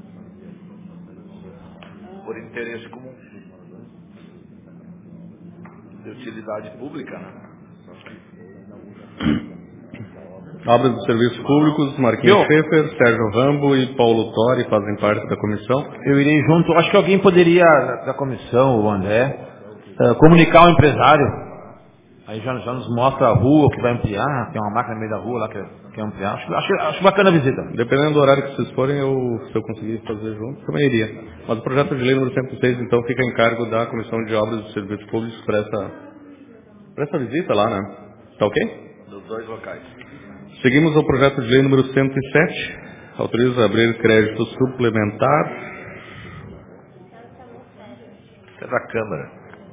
Por interesse comum. De utilidade pública, né? Obras dos Serviços Públicos, Marquinhos Viu? Schaefer, Sérgio Rambo e Paulo Tori fazem parte da comissão. Eu irei junto. Acho que alguém poderia, da, da comissão, o André, eh, comunicar ao empresário. Aí já, já nos mostra a rua que vai ampliar. Tem uma máquina no meio da rua lá que quer ampliar. Acho, acho, acho bacana a visita. Dependendo do horário que vocês forem, eu, se eu conseguir fazer junto, também iria. Mas o projeto de lei número cento e seis, então, fica em cargo da Comissão de Obras e Serviços Públicos para essa, para essa visita lá, né? Tá ok? Dos dois locais. Seguimos ao projeto de lei número cento e sete. Autoriza abrir crédito suplementar. Isso é da Câmara.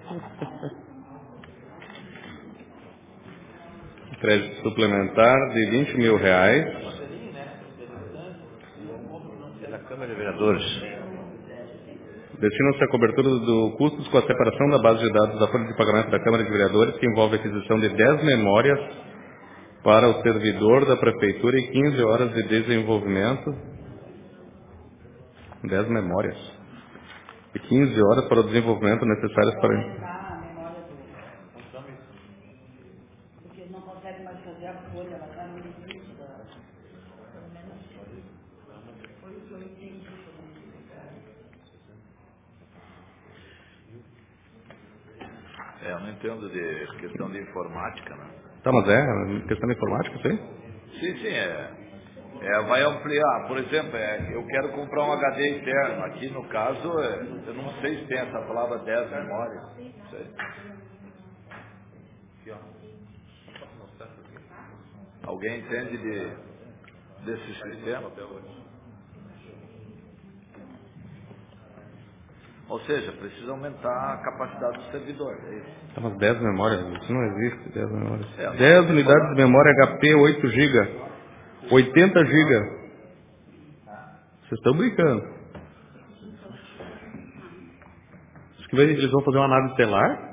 Crédito suplementar de vinte mil reais. É da Câmara de Vereadores. Destinam-se à cobertura do custos com a separação da base de dados da folha de pagamento da Câmara de Vereadores, que envolve a aquisição de dez memórias para o servidor da Prefeitura e quinze horas de desenvolvimento. dez memórias. E quinze horas para o desenvolvimento necessárias para... É, eu não entendo de questão de informática, né? Tá, mas é questão de informática, sim? Sim, sim, é. É, vai ampliar, por exemplo, é, eu quero comprar um H D interno. Aqui no caso, é, eu não sei se tem essa palavra dez memórias. Não sei. Alguém entende de, desse sistema? Ou seja, precisa aumentar a capacidade do servidor. É isso. Tá, mas dez memórias, isso não existe, dez memórias. É, não dez tem unidades falar. de memória H P oito gigas. oitenta gigas. Vocês estão brincando. Acho que eles vão fazer uma nave estelar?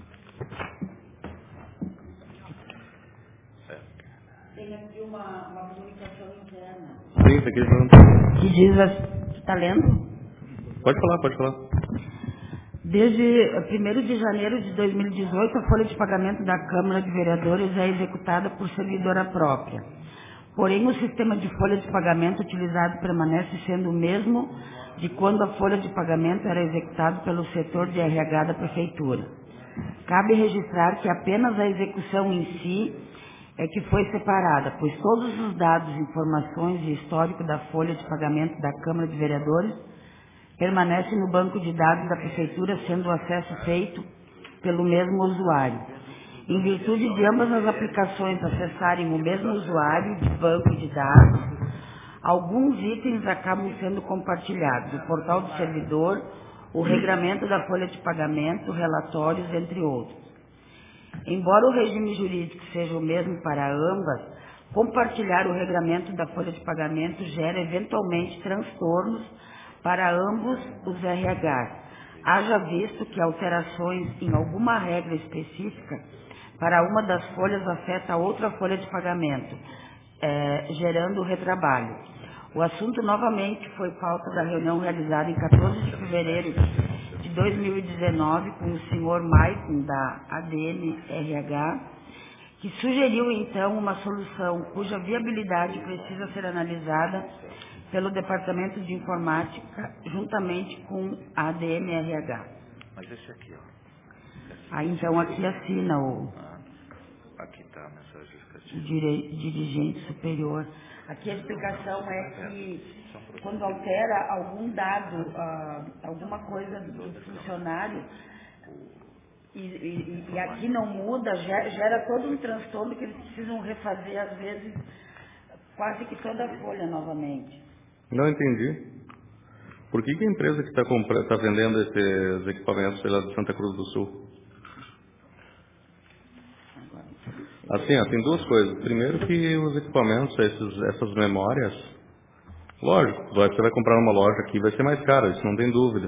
Tem aqui uma, uma comunicação interna. Sim, isso aqui não. Que diz assim, está lendo? Pode falar, pode falar. Desde primeiro de janeiro de dois mil e dezoito, a folha de pagamento da Câmara de Vereadores é executada por servidora própria. Porém, o sistema de folha de pagamento utilizado permanece sendo o mesmo de quando a folha de pagamento era executada pelo setor de R H da Prefeitura. Cabe registrar que apenas a execução em si é que foi separada, pois todos os dados, informações e histórico da folha de pagamento da Câmara de Vereadores permanecem no banco de dados da Prefeitura, sendo o acesso feito pelo mesmo usuário. Em virtude de ambas as aplicações acessarem o mesmo usuário de banco de dados, alguns itens acabam sendo compartilhados. O portal do servidor, o regramento da folha de pagamento, relatórios, entre outros. Embora o regime jurídico seja o mesmo para ambas, compartilhar o regramento da folha de pagamento gera eventualmente transtornos para ambos os R Hs, haja visto que alterações em alguma regra específica para uma das folhas afeta a outra folha de pagamento, eh, gerando retrabalho. O assunto novamente foi pauta da reunião realizada em quatorze de fevereiro de dois mil e dezenove com o senhor Maicon da A D M R H, que sugeriu então uma solução cuja viabilidade precisa ser analisada pelo Departamento de Informática juntamente com a A D M R H. Mas esse aqui, ó. Aí então aqui assina o, Ah, aqui está a mensagem o justificativa. dire- dirigente superior. Aqui a explicação é que quando altera algum dado, ah, alguma coisa do funcionário, e, e- e aqui não muda, gera, gera todo um transtorno que eles precisam refazer, às vezes, quase que toda a folha novamente. Não entendi. Por que, que a empresa que está tá vendendo esses equipamentos é lá de Santa Cruz do Sul? Assim, ó, tem duas coisas. Primeiro que os equipamentos, esses, essas memórias, lógico, você vai comprar numa loja aqui, vai ser mais caro, isso não tem dúvida.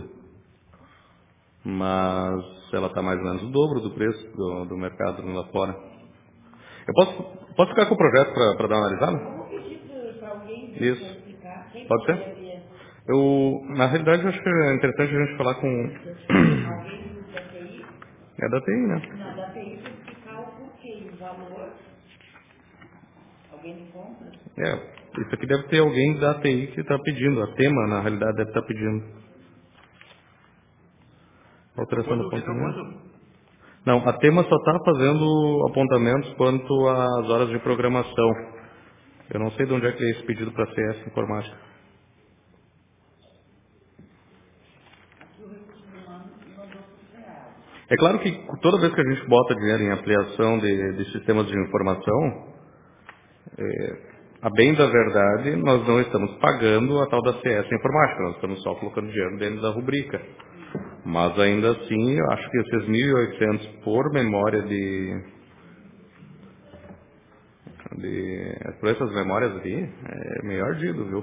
Mas ela está mais ou menos o dobro do preço do, do mercado lá fora. Eu posso, posso ficar com o projeto para dar uma analisada? Vamos pedir para alguém Isso. explicar. Quem Pode ser? poderia? Eu, na realidade, eu acho que é interessante a gente falar com... Alguém da T I? É da T I, né? Não, da T I para explicar o porquê, o valor. Alguém de compra? É, isso aqui deve ter alguém da T I que está pedindo. A Tema, na realidade, deve estar pedindo. Alteração do apontamento. Não, a Tema só está fazendo apontamentos quanto às horas de programação. Eu não sei de onde é que é esse pedido para C S Informática. É claro que toda vez que a gente bota dinheiro em ampliação de, de sistemas de informação, é, a bem da verdade, nós não estamos pagando a tal da C S Informática, nós estamos só colocando dinheiro dentro da rubrica. Mas ainda assim, eu acho que esses mil e oitocentos por memória de, de... por essas memórias ali, é meio ardido, viu?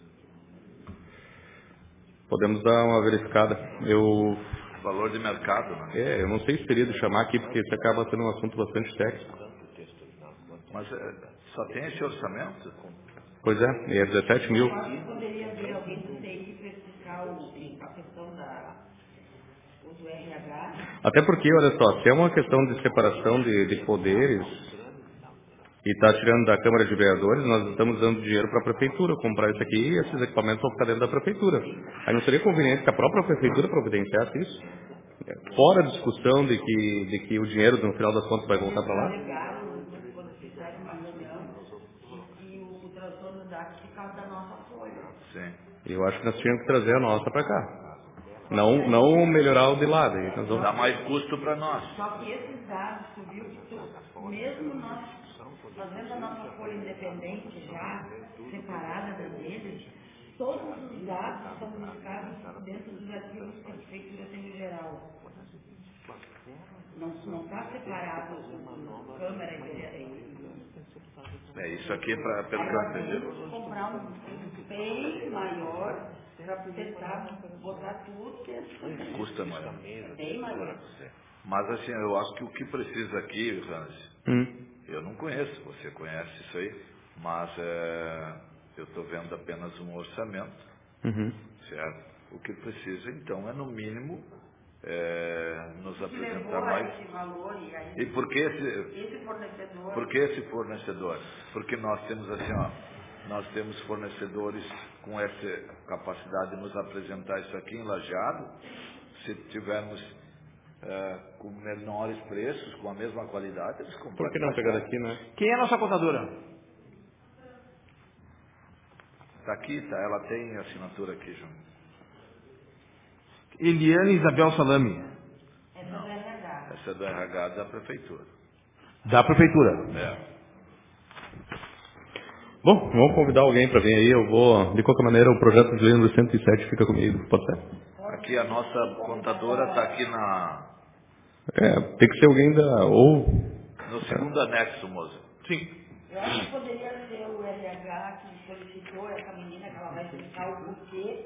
Podemos dar uma verificada. Eu... Valor de mercado, né? É, eu não sei se teria de chamar aqui, porque isso acaba sendo um assunto bastante técnico. Mas é, só tem esse orçamento? Pois é, e é dezessete mil. Eu acho que poderia vir alguém do T I para explicar o, a questão da, o do R H. Até porque, olha só, se é uma questão de separação de, de poderes e está tirando da Câmara de Vereadores, nós estamos dando dinheiro para a Prefeitura comprar isso aqui e esses equipamentos vão ficar dentro da Prefeitura. Aí não seria conveniente que a própria Prefeitura providenciasse isso? Fora a discussão de que, de que o dinheiro, no final das contas, vai voltar para lá? Legal, quando fizer uma reunião, e que o, o transtorno dá que por causa da nossa folha. Sim. Eu acho que nós tínhamos que trazer a nossa para cá. Não, não melhorar o de lá. Daí nós vamos... Dá mais custo para nós. Só que esses dados, tu viu que tu, mesmo nós fazendo a nossa folha independente já, separada da deles, todos os dados são buscados dentro dos arquivos que a Prefeitura tem no geral. Não está separado Câmara e É, isso aqui, pra, pelo que eu entendi. Comprar um bem maior para tentar botar tudo dentro. Custa mais. Bem maior. Mas assim, eu acho que o que precisa aqui, Hans, Hum. eu não conheço, você conhece isso aí, mas é, eu estou vendo apenas um orçamento, Uhum. certo? O que precisa, então, é no mínimo é, nos Se apresentar levou a mais. esse valor e aí E por que esse, esse fornecedor... por que esse fornecedor? Porque nós temos assim, ó, nós temos fornecedores com essa capacidade de nos apresentar isso aqui em Lajeado. Se tivermos é, com menores preços, com a mesma qualidade, eles compram. Por que não pegar daqui, né? Quem é a nossa contadora? Está aqui, tá, ela tem assinatura aqui, João. Eliane Isabel Salame. Essa é do R H. Essa é do R H da prefeitura. Da prefeitura. É. Bom, vamos convidar alguém para vir aí. Eu vou, de qualquer maneira, o projeto de lei número cento e sete fica comigo, pode ser? Aqui a nossa contadora está aqui na, É, tem que ser alguém da, ou, no segundo anexo, moça. Sim. Eu acho que poderia ser o R H que solicitou essa menina, que ela vai explicar o porquê,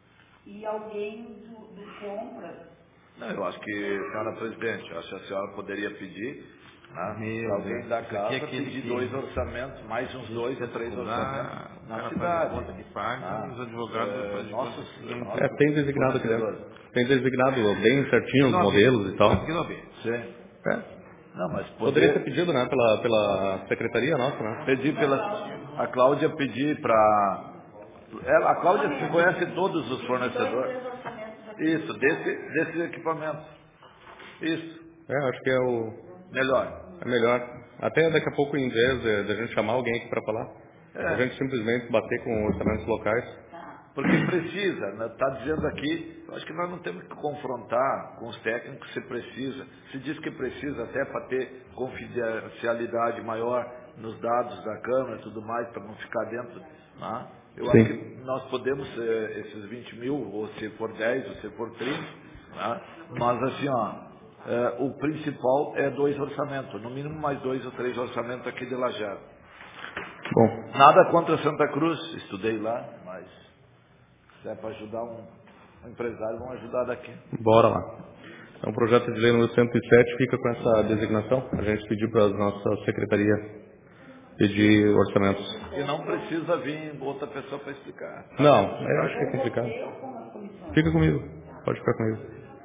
e alguém do, do compras. Não, eu acho que, senhora presidente, eu acho que a senhora poderia pedir, né, Meu para alguém Deus, da isso casa aqui é aquele pedir que- dois orçamentos, mais uns dois ou três orçamentos na cidade. Conta que paga, Ah, os advogados é, fazem nossos, conta que- nossos é, tem designado aqui dentro. fornecedores. Tem designado bem certinho os Não, modelos e tal. Aqui não vê. Sim. É. Não, mas Poderia ser poder pedido, né, pela, pela secretaria nossa, né? pedir pela... A Cláudia pedir para... Ela, a Cláudia conhece todos os fornecedores. Dois orçamentos aqui. Isso, desse, desse equipamento. Isso, É, acho que é o melhor. é melhor. Até daqui a pouco, em vez de, de a gente chamar alguém aqui para falar, É. a gente simplesmente bater com orçamentos locais. Porque precisa, está dizendo aqui, eu acho que nós não temos que confrontar com os técnicos se precisa. Se diz que precisa até para ter confidencialidade maior nos dados da Câmara e tudo mais, para não ficar dentro. Né? Eu Sim. acho que nós podemos, eh, esses vinte mil, ou se for dez, ou se for trinta, né? Mas assim, ó, eh, o principal é dois orçamentos, no mínimo mais dois ou três orçamentos aqui de Lajeado. Bom, Nada contra Santa Cruz, estudei lá, mas se é para ajudar um, um empresário, vamos ajudar daqui. bora lá. Então, o projeto de lei número cento e sete fica com essa designação. A gente pediu para a nossa secretaria pedir orçamentos. E não precisa vir outra pessoa para explicar. Não, eu acho que é complicado. Eu com as comissões. Fica comigo, pode ficar comigo.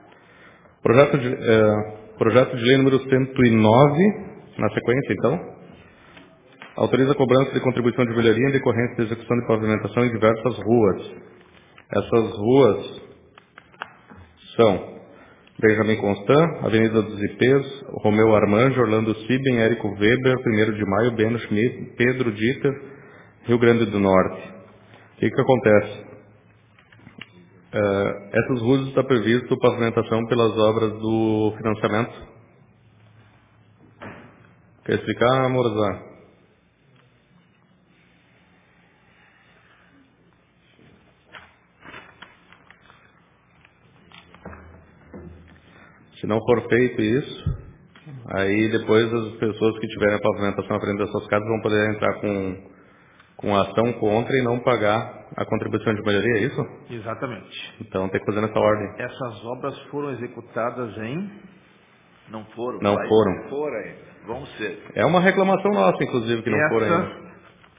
Projeto de, eh, projeto de lei número cento e nove, na sequência, então. Autoriza a cobrança de contribuição de melhoria em decorrência da execução de pavimentação em diversas ruas. Essas ruas são Benjamin Constant, Avenida dos Ipês, Romeu Armanjo, Orlando Siben, Érico Weber, primeiro de Maio, Beno Schmidt, Pedro Dieter, Rio Grande do Norte. O que que acontece? Uh, essas ruas está previsto pavimentação pelas obras do financiamento. Quer explicar, Morazan? Se não for feito isso, aí depois as pessoas que tiverem a pavimentação à frente das suas casas vão poder entrar com, com ação contra e não pagar a contribuição de melhoria, é isso? Exatamente. Então tem que fazer nessa ordem. Essas obras foram executadas em... Não foram? Não vai, foram. foram ainda. Vão ser. É uma reclamação nossa, inclusive, que não Essa- foram ainda.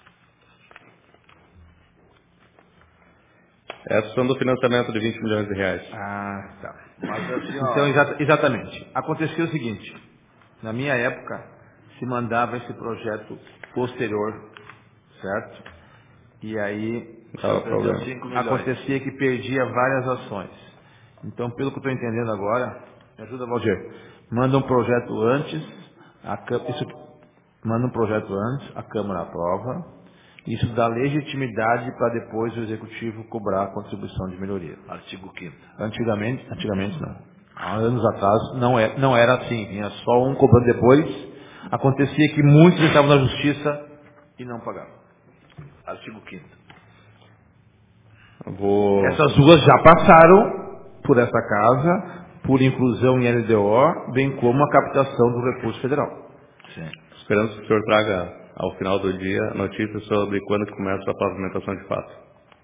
Essas são do financiamento de vinte milhões de reais. Ah, tá. Mas assim, ó, Então, exa- exatamente. Aconteceu o seguinte. Na minha época, se mandava esse projeto posterior, certo? E aí, Não tava problema. cinco milhões. acontecia que perdia várias ações. Então, pelo que eu estou entendendo agora, me ajuda, Valdir, manda um projeto antes, a Câmara, isso, manda um projeto antes, a Câmara aprova, isso dá legitimidade para depois o Executivo cobrar a contribuição de melhoria. artigo quinto. Antigamente, antigamente não. Há anos atrás não, é, não era assim, vinha só um cobrando depois, acontecia que muitos estavam na justiça e não pagavam. Artigo quinto. Eu Vou... Essas ruas já passaram por essa casa, por inclusão em L D O, bem como a captação do recurso federal. Sim. Esperamos que o senhor traga ao final do dia, notícias sobre quando que começa a pavimentação de fato.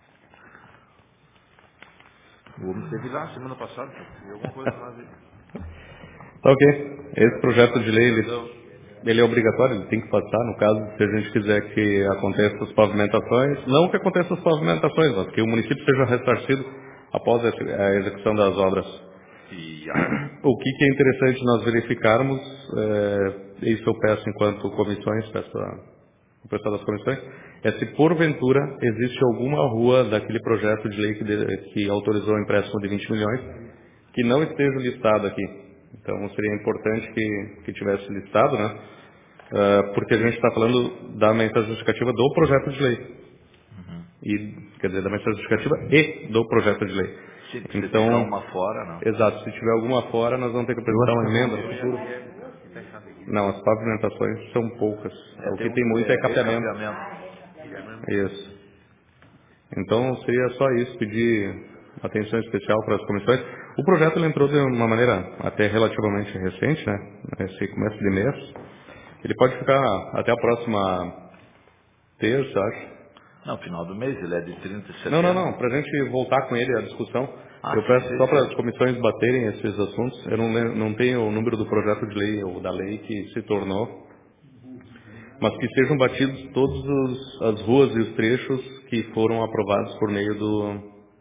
O homem esteve lá semana passada, e alguma coisa lá. Tá ok. Esse projeto de lei, ele, ele é obrigatório, ele tem que passar, no caso, se a gente quiser que aconteça as pavimentações, não que aconteça as pavimentações, mas que o município seja ressarcido após a execução das obras. E o que, que é interessante nós verificarmos, é, isso eu peço enquanto comissões, peço ao pessoal das comissões, é se porventura existe alguma rua daquele projeto de lei que, de, que autorizou o empréstimo de vinte milhões que não esteja listado aqui. Então seria importante que, que tivesse listado, né? Uh, porque a gente está falando da mensagem justificativa do projeto de lei. Uhum. E, quer dizer, da mensagem justificativa e do projeto de lei. Se, se então, tiver uma fora, não. Exato, se tiver alguma fora, nós vamos ter que apresentar uma emenda no futuro. Não, as pavimentações são poucas. É, o que tem, tem um, muito é, é capeamento. capeamento. Isso. Então seria só isso, pedir atenção especial para as comissões. O projeto ele entrou de uma maneira até relativamente recente, né? Esse começo de mês. Ele pode ficar até a próxima terça, acho. Não, final do mês, ele é de trinta de setembro. Não, não, não. Para a gente voltar com ele à discussão, ah, eu sim, peço sim, só sim. para as comissões baterem esses assuntos. Eu não, não tenho o número do projeto de lei ou da lei que se tornou, mas que sejam batidos todas as ruas e os trechos que foram aprovados por meio do,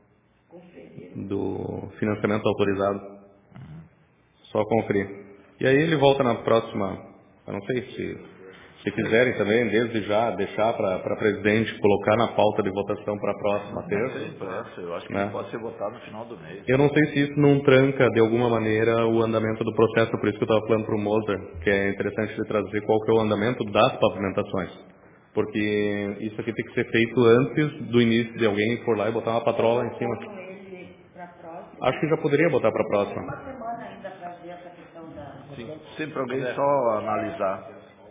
do financiamento autorizado. Só conferir. E aí ele volta na próxima, eu não sei se... Se quiserem também, desde já, deixar para a presidente colocar na pauta de votação para a próxima terça. Sim, eu acho que né? ele pode ser votado no final do mês. Eu não sei se isso não tranca, de alguma maneira, o andamento do processo, por isso que eu estava falando para o Moser, que é interessante ele trazer qual que é o andamento das pavimentações. Porque isso aqui tem que ser feito antes do início de alguém for lá e botar uma patrola em cima. Acho que já poderia botar para a próxima. Uma semana ainda para ver essa questão da... Sim, sempre alguém só analisar.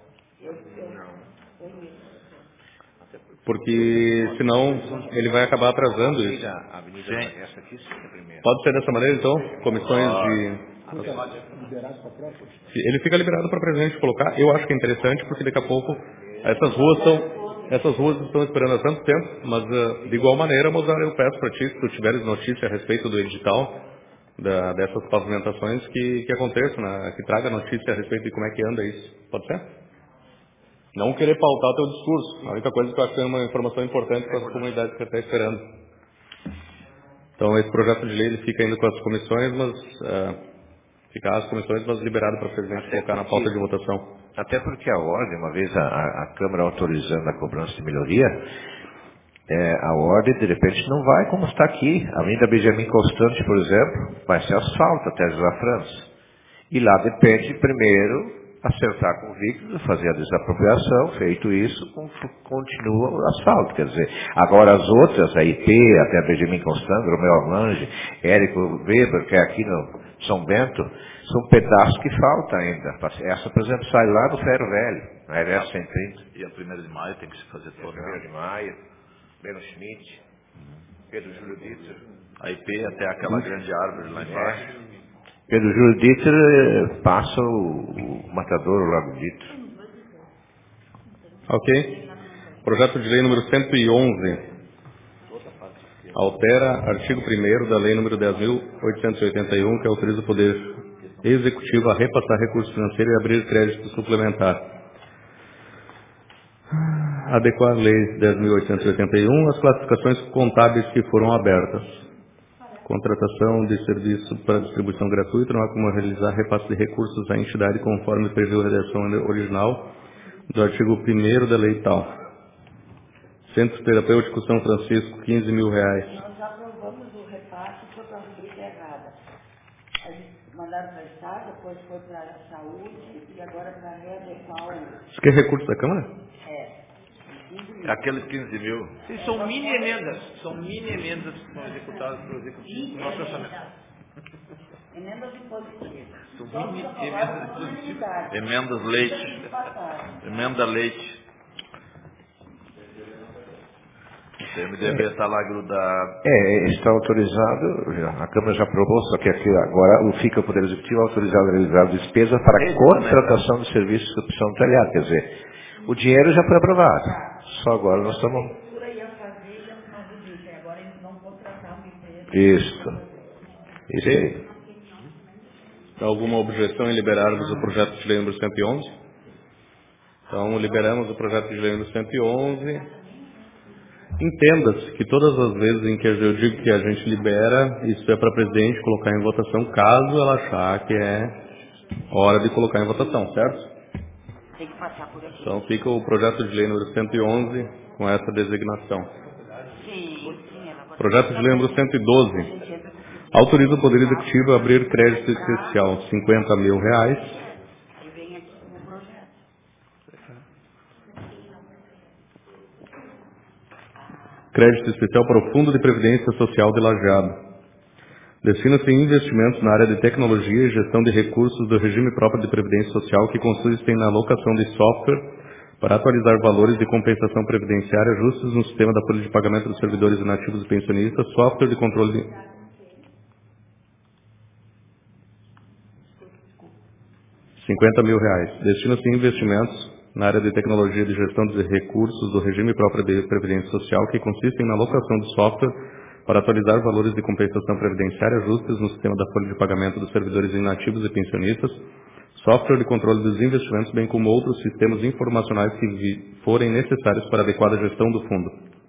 Porque senão ele vai acabar atrasando isso. Pode ser dessa maneira então? Comissões de... Ele fica liberado para a presidente colocar. Eu acho que é interessante porque daqui a pouco essas ruas estão, essas ruas estão esperando há tanto tempo, mas uh, de igual maneira, Mozart, eu peço para ti, se tu tiveres notícia a respeito do edital, da, dessas pavimentações, que, que aconteça, né? Que traga notícia a respeito de como é que anda isso. Pode ser? Não querer pautar o teu discurso. A única coisa que eu acho que é uma informação importante para as comunidades que está esperando. Então, esse projeto de lei ele fica ainda com as comissões, mas uh, ficar as comissões, mas liberado para o presidente colocar na pauta de votação. Até porque a ordem, uma vez a, a, a Câmara autorizando a cobrança de melhoria, é, a ordem, de repente, não vai como está aqui. A Avenida Benjamin Constante, por exemplo, vai ser asfalto até José França. E lá depende, primeiro, acertar com o Victor, fazer a desapropriação, feito isso, continua o asfalto. Quer dizer, agora as outras, a I P, até a Benjamin Constant, Romeu Arlange, Érico Weber, que é aqui no São Bento, são pedaços que faltam ainda. Essa, por exemplo, sai lá do Ferro Velho, na R S cento e trinta. E a primeira de maio tem que se fazer toda. primeira de maio, Belo Schmidt, Pedro Júlio Dieter. A I P até aquela grande árvore lá embaixo. Pedro Júlio Dieter passa o, o matador, o Lago Dieter. Ok. Projeto de lei número cento e onze. Altera artigo primeiro da lei número dez mil oitocentos e oitenta e um, que autoriza o Poder Executivo a repassar recurso financeiro e abrir crédito suplementar. Adequar a lei dez mil oitocentos e oitenta e um às classificações contábeis que foram abertas. Contratação de serviço para distribuição gratuita, não há como realizar repasse de recursos à entidade conforme previu a redação original do artigo primeiro da lei tal. Centro Terapêutico São Francisco, quinze mil reais. Nós já aprovamos o repasse, foi para a rubrica errada. Eles mandaram para o Estado, depois foi para a Saúde e agora para readequar o... Isso que é recurso da Câmara? É. Aqueles quinze mil. Sim, são mini emendas. São mini emendas que são executadas pelo Executivo no nosso orçamento. Emendas impositivas. São mini emendas impositivas. Emendas leite. Emenda leite. O M D B está lá grudado. É, está autorizado, a Câmara já aprovou, só que aqui agora o fica o Poder Executivo autorizado a realizar despesa para a contratação de serviços de opção do telhado. Quer dizer, O dinheiro já foi aprovado. Só agora nós estamos... Isso. Isso aí. Alguma objeção em liberarmos o projeto de lei número cento e onze? Então, liberamos o projeto de lei número cento e onze. Entenda-se que todas as vezes em que eu digo que a gente libera, isso é para a presidente colocar em votação, caso ela achar que é hora de colocar em votação, certo? Tem que passar por aqui. Então, fica o projeto de lei número cento e onze com essa designação. Sim, sim, ela Projeto de lei número cento e doze. Autoriza o Poder Executivo a abrir crédito especial, cinquenta mil reais. Aí vem aqui como projeto. Crédito especial para o Fundo de Previdência Social de Lajeado. Destina-se em investimentos na área de tecnologia e gestão de recursos do regime próprio de previdência social que consistem na alocação de software para atualizar valores de compensação previdenciária, ajustes no sistema da folha de pagamento dos servidores inativos e pensionistas, software de controle de... cinquenta mil reais. Destina-se em investimentos na área de tecnologia de gestão de recursos do regime próprio de previdência social que consistem na alocação de software para atualizar valores de compensação previdenciária, ajustes no sistema da folha de pagamento dos servidores inativos e pensionistas, software de controle dos investimentos, bem como outros sistemas informacionais que vi- forem necessários para a adequada gestão do fundo.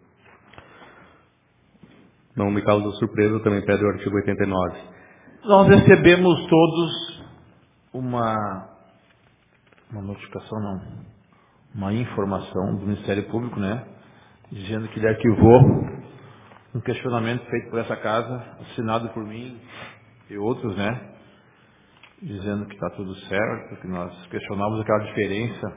Não me causa surpresa, também pede o artigo oitenta e nove. Nós recebemos todos uma, uma notificação, não, uma informação do Ministério Público, né, dizendo que ele arquivou um questionamento feito por essa casa, assinado por mim e outros, né, dizendo que está tudo certo, que nós questionávamos aquela diferença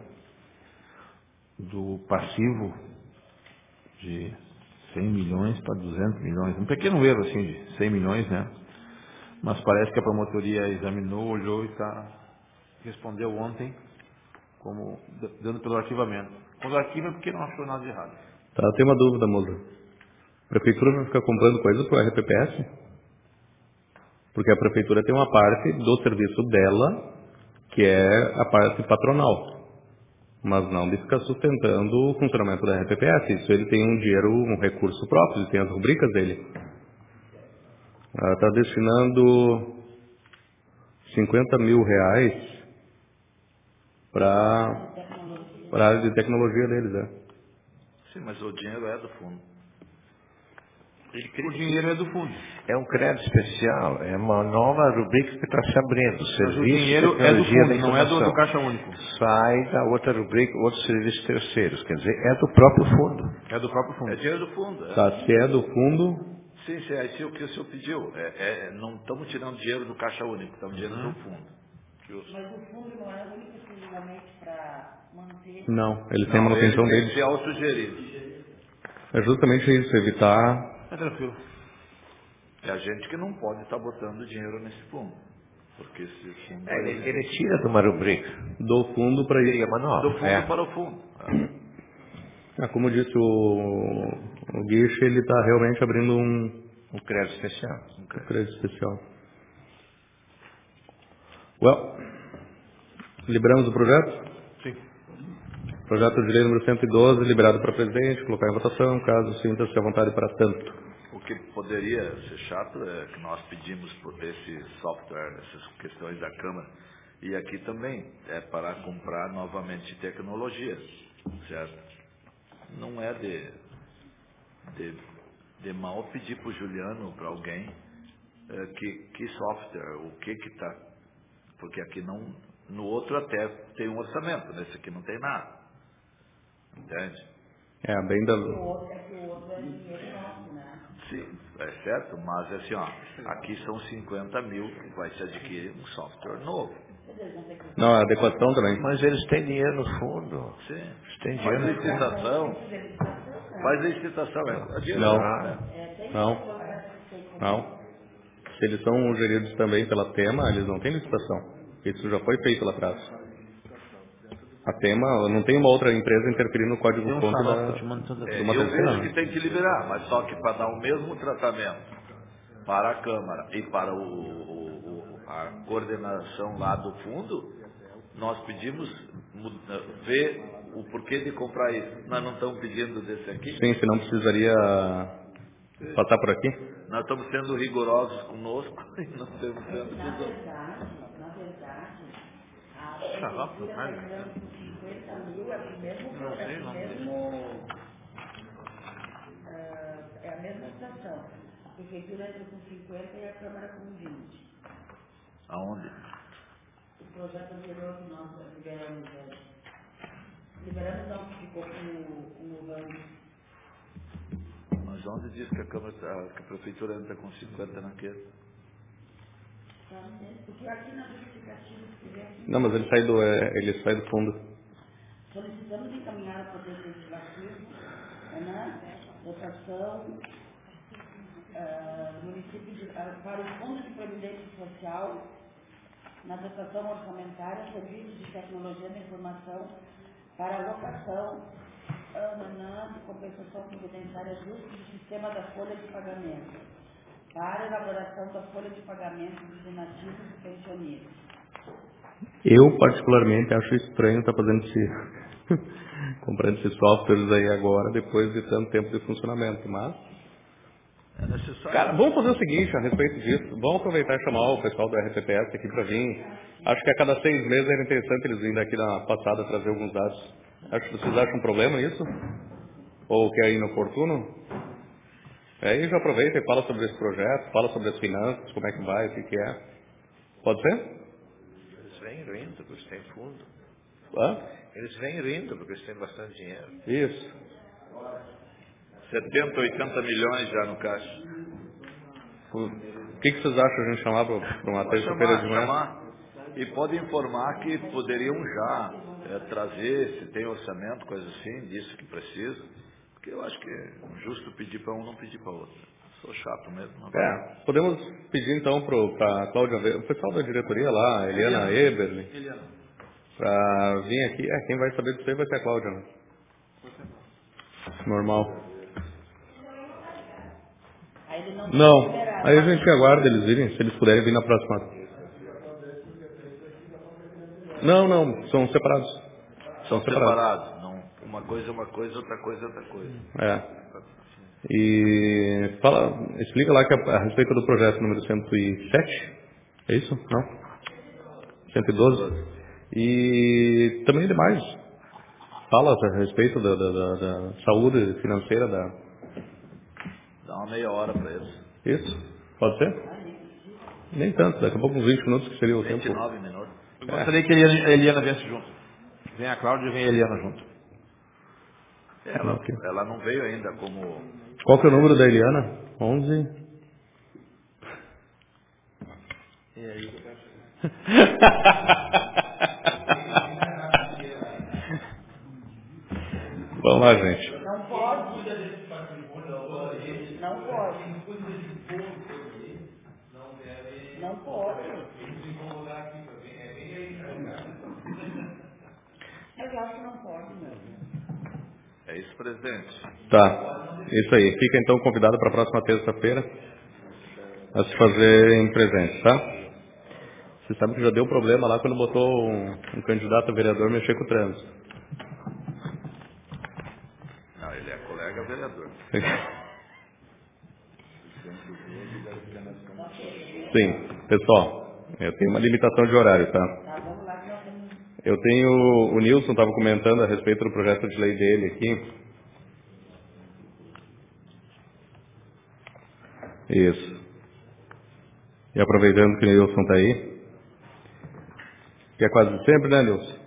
do passivo de cem milhões para duzentos milhões, um pequeno erro assim de cem milhões, né? Mas parece que a promotoria examinou, olhou e tá, respondeu ontem como d- dando pelo arquivamento. Quando arquiva é porque não achou nada de errado. Tá, eu tenho uma dúvida, moça. A prefeitura vai ficar comprando coisas para o R P P S? Porque a prefeitura tem uma parte do serviço dela, que é a parte patronal. Mas não de ficar sustentando o funcionamento da R P P S. Isso ele tem um dinheiro, um recurso próprio, ele tem as rubricas dele. Ela está destinando cinquenta mil reais para a área de tecnologia deles, né? Sim, mas o dinheiro é do fundo. O dinheiro é do fundo. É um crédito especial, é uma nova rubrica que está se abrindo. Mas o Serviço de dinheiro é do tecnologia da fundo, não é do, do informação. Caixa Único. Sai da outra rubrica, outros serviços terceiros. Quer dizer, é do próprio fundo. É do próprio É fundo. dinheiro do fundo. É. Tá, se é do fundo, Sim, sim, é isso o que o senhor pediu. É, é, não estamos tirando dinheiro do Caixa Único, estamos dinheiro Uhum. do fundo. Justo. Mas o fundo não é único exclusivamente para manter. não. Eles têm a Não, manutenção ele tem que ser deles. autogerido. É justamente isso, evitar... É tranquilo. É a gente que não pode estar botando dinheiro nesse fundo. Porque esse fundo É, é ele, ele tira de uma rubrica. do fundo para Cria isso. uma nova. do fundo É. para o fundo. É. Ah, como disse o, o Guiche, ele está realmente abrindo um, Um crédito especial. Não um quer. crédito especial. Well, liberamos o projeto? Sim. Projeto de lei número cento e doze, liberado para presidente, colocar em votação, caso sinta-se à vontade para tanto. O que poderia ser chato é que nós pedimos por esse software, essas questões da Câmara, e aqui também é para comprar novamente tecnologia, certo? Não é de, de, de mal pedir para o Juliano, para alguém, é, que, que software, o que que está, porque aqui não, no outro até tem um orçamento, nesse aqui não tem nada, entende? É, bem da... O outro é que o outro é dinheiro nosso, né? Sim, é certo, mas assim, ó, aqui são cinquenta mil que vai se adquirir um software novo. Não, a adequação também. Mas eles têm dinheiro no fundo. Sim, Eles têm faz dinheiro no fundo. licitação, faz licitação, é, é dinheiro. Não. É. Não, não. Se eles são geridos também pela tema, eles não têm licitação. Isso já foi feito lá atrás. A tema, não tem uma outra empresa interferindo no Tem código um fonte salão da, que eu te mando toda É, de uma eu terceira. vejo que Né? tem que liberar, mas só que para dar o mesmo tratamento para a Câmara e para o, o- o- a coordenação lá do fundo, nós pedimos mu- ver o porquê de comprar isso. Nós não estamos pedindo desse aqui? Sim, senão precisaria passar por aqui. Nós estamos sendo rigorosos conosco e não estamos sendo Na rigorosos. verdade, na verdade, a Tá rápido, prefeitura está vai. entrando com cinquenta mil, é o mesmo, Não sei, é o não. mesmo, ah, é a mesma situação. A prefeitura entra com cinquenta e a Câmara com vinte. Aonde? O projeto anterior que nós liberamos, é, liberamos não, que ficou com o- com o Vando. Mas onde diz que a Câmara, a, que a Prefeitura entra com cinquenta naquele? Porque aqui na justificativa que vem aqui, Não, mas ele sai do, é, ele sai do fundo. solicitamos encaminhar ao Poder Legislativo, né, votação ah, do município de, ah, para o Fundo de Previdência Social, na dotação orçamentária, serviços de tecnologia da informação para alocação ah, nanã, de compensação previdenciária justa do sistema da folha de pagamento, para a elaboração da folha de pagamento dos inativos e pensionistas. Eu, particularmente, acho estranho estar fazendo esse... comprando esses softwares aí agora, depois de tanto tempo de funcionamento, mas... É necessário. Cara, vamos fazer o seguinte a respeito disso. Vamos aproveitar e chamar o pessoal do R T P S aqui para vir. Acho que a cada seis meses era interessante eles virem aqui na passada trazer alguns dados. Acho que vocês acham um problema isso? Ou que é inoportuno? Aí já aproveita e fala sobre esse projeto, fala sobre as finanças, como é que vai, o que, que é. Pode ser? Eles vêm rindo, porque eles têm fundo. Hã? Eles vêm rindo, porque eles têm bastante dinheiro. Isso. setenta, oitenta milhões já no caixa. O que, que vocês acham a gente chamar para uma Pode terça-feira chamar, de manhã? chamar. E pode informar que poderiam já é, trazer, se tem orçamento, coisa assim, disso que precisa. Porque eu acho que é justo pedir para um, não pedir para outro. Sou chato mesmo. Não vai. É, podemos pedir então para a Cláudia, Ve- o pessoal da diretoria lá, a Eliana Eberle, para vir aqui. É, quem vai saber disso aí vai ser a Cláudia, né? Normal. Aí ele não Não, liberar. aí a gente aguarda eles virem, se eles puderem vir na próxima. Não, não, são separados. São São separados. separados. Não, uma coisa é uma coisa, outra coisa é outra coisa. É. E fala, explica lá que a, a respeito do projeto número cento e sete, é isso? Não? cento e doze. E também demais. Fala a respeito da, da, da, da saúde financeira da... Dá uma meia hora para eles. Isso? Pode ser? Nem tanto, daqui a pouco uns vinte minutos que seria o vinte e tempo. nove minutos. Eu gostaria que a Eliana, a Eliana viesse junto. Vem a Cláudia e vem a Eliana junto. Ela, Ok. ela não veio ainda como... Qual que é o número da Eliana? onze. E aí? Vamos lá, gente. Não pode. Não pode. Não pode. Eu acho que não pode mesmo. É isso, presidente. Tá. Isso aí. Fica então convidado para a próxima terça-feira a se fazer em presente, tá? Você sabe que já deu problema lá quando botou um, um candidato a vereador mexer com o trânsito. Não, ele é colega vereador. Sim, pessoal, eu tenho uma limitação de horário, tá? Tá, vamos lá que nós temos. Eu tenho, o Nilson estava comentando a respeito do projeto de lei dele aqui. Isso. E aproveitando que o Nilson está aí, que é quase sempre, né, Nilson?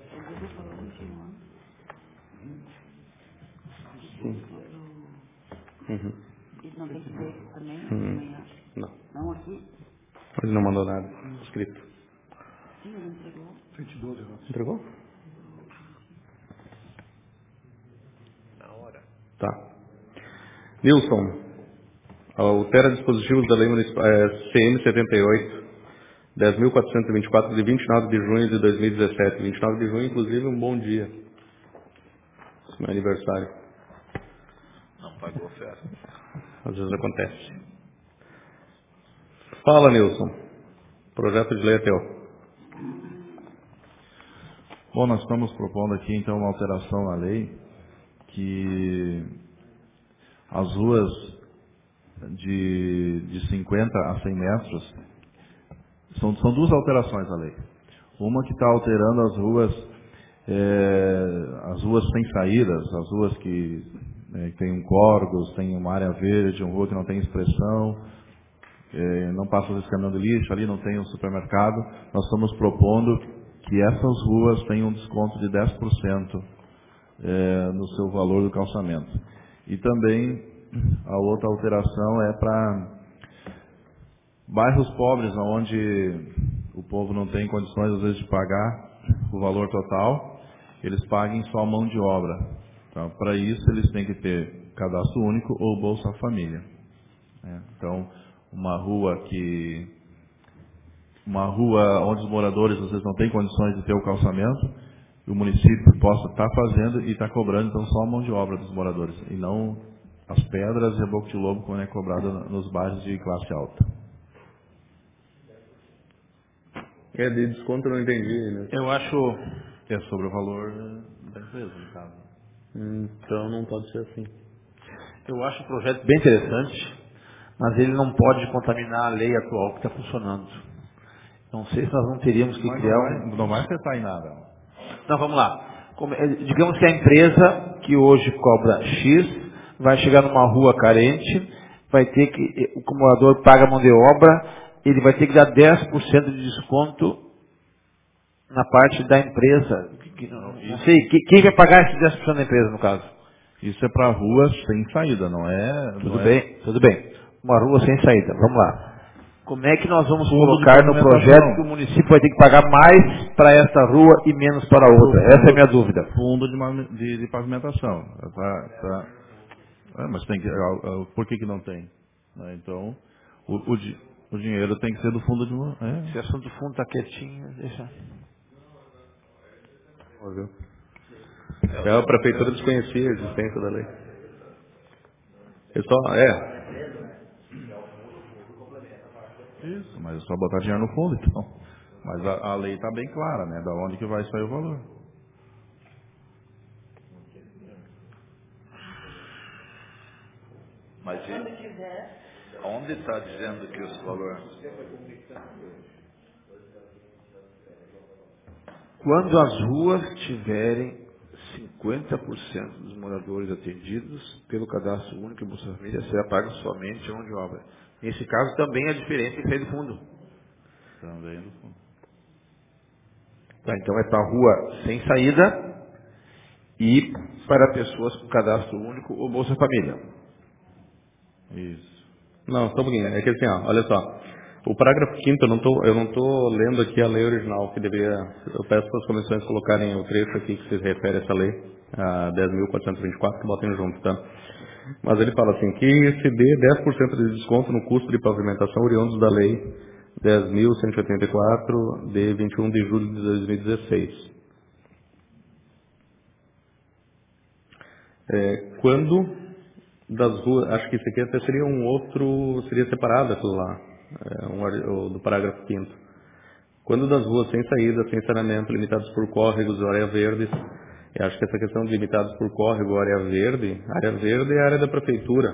Uhum. Isso não tem que ver também Uhum. amanhã. Não, Não aqui? ele não mandou nada escrito. Sim, ele entregou. cento e doze, eu acho. Entregou? Na hora. Tá. Nilson, altera dispositivos da Lei Municipal é, C M setenta e oito, dez mil quatrocentos e vinte e quatro, de vinte e nove de junho de dois mil e dezessete. vinte e nove de junho, inclusive, um bom dia. Esse é meu aniversário. Não pagou festa. Às vezes acontece. Fala, Nilson. Projeto de lei é teu. Bom, nós estamos propondo aqui, então, uma alteração na lei que as ruas de, de cinquenta a cem metros, são, são duas alterações na lei. Uma que está alterando as ruas, é, as ruas sem saídas, as ruas que é, tem um córregos, tem uma área verde, uma rua que não tem expressão, é, não passa os caminhão de lixo, ali não tem um supermercado. Nós estamos propondo que essas ruas tenham um desconto de dez por cento é, no seu valor do calçamento. E também a outra alteração é para bairros pobres, onde o povo não tem condições, às vezes, de pagar o valor total, eles paguem só a mão de obra. Então, para isso, eles têm que ter cadastro único ou Bolsa Família. É, então, uma rua que uma rua onde os moradores, às vezes, não têm condições de ter o calçamento, o município possa estar fazendo e estar cobrando, então, só a mão de obra dos moradores, e não as pedras e a boca de lobo, como é cobrado nos bairros de classe alta. É, de desconto eu não entendi, né? Eu acho que é sobre o valor da empresa, no caso. Então não pode ser assim. Eu acho o projeto bem interessante, mas ele não pode contaminar a lei atual que está funcionando. Não sei se nós não teríamos que Mas criar não vai, um... não vai afetar em nada. Não, vamos lá. Como- eh, Digamos que a empresa que hoje cobra X vai chegar numa rua carente, vai ter que, eh, o acumulador paga a mão de obra, ele vai ter que dar dez por cento de desconto na parte da empresa. Que- que- Não, não sei, que- quem vai pagar esses dez por cento da empresa, no caso? Isso é para ruas sem saída, não é... Tudo não é bem, tudo bem. Uma rua sem saída, vamos lá. Como é que nós vamos Fundo de colocar no pavimentação. projeto que o município vai ter que pagar mais para esta rua e menos para a outra? Fundo- Essa é a minha dúvida. Fundo de, ma- de- de pavimentação. Tá, tá. É, mas tem que, ah, ah, por que, que não tem? Né, Então, o, o, di- o dinheiro tem que ser do fundo de uma... É. Esse assunto do fundo está quietinho, deixa. Óbvio. É, a prefeitura desconhecia a existência da lei. Eu só, é, Isso, mas é só botar dinheiro no fundo, então. Mas a, a lei está bem clara, né? Da onde que vai sair o valor. Mas Quando e, quiser, onde está dizendo que os valores... Quando as ruas tiverem cinquenta por cento dos moradores atendidos pelo cadastro único e Bolsa Família, será pago somente a mão de obra. Nesse caso também a diferença é que sai do fundo. Também no fundo. Tá, então é para rua sem saída e para pessoas com cadastro único ou Bolsa Família. Isso. não, só um pouquinho. É que assim, ó, olha só. O parágrafo quinto, eu não tô, eu não tô lendo aqui a lei original, que deveria, eu peço para as comissões colocarem o trecho aqui que se refere a essa lei, a dez mil quatrocentos e vinte e quatro, que botem junto, tá? Mas ele fala assim, que se dê dez por cento de desconto no custo de pavimentação oriundos da lei dez mil cento e oitenta e quatro, de vinte e um de julho de dois mil e dezesseis. É, quando das ruas, acho que isso aqui até seria um outro, seria separado aquilo lá, é, um, ar- o do parágrafo quinto. Quando das ruas sem saída, sem saneamento, limitados por córregos ou área verdes, eu acho que essa questão de limitados por córrego ou área verde, área verde é a área da prefeitura.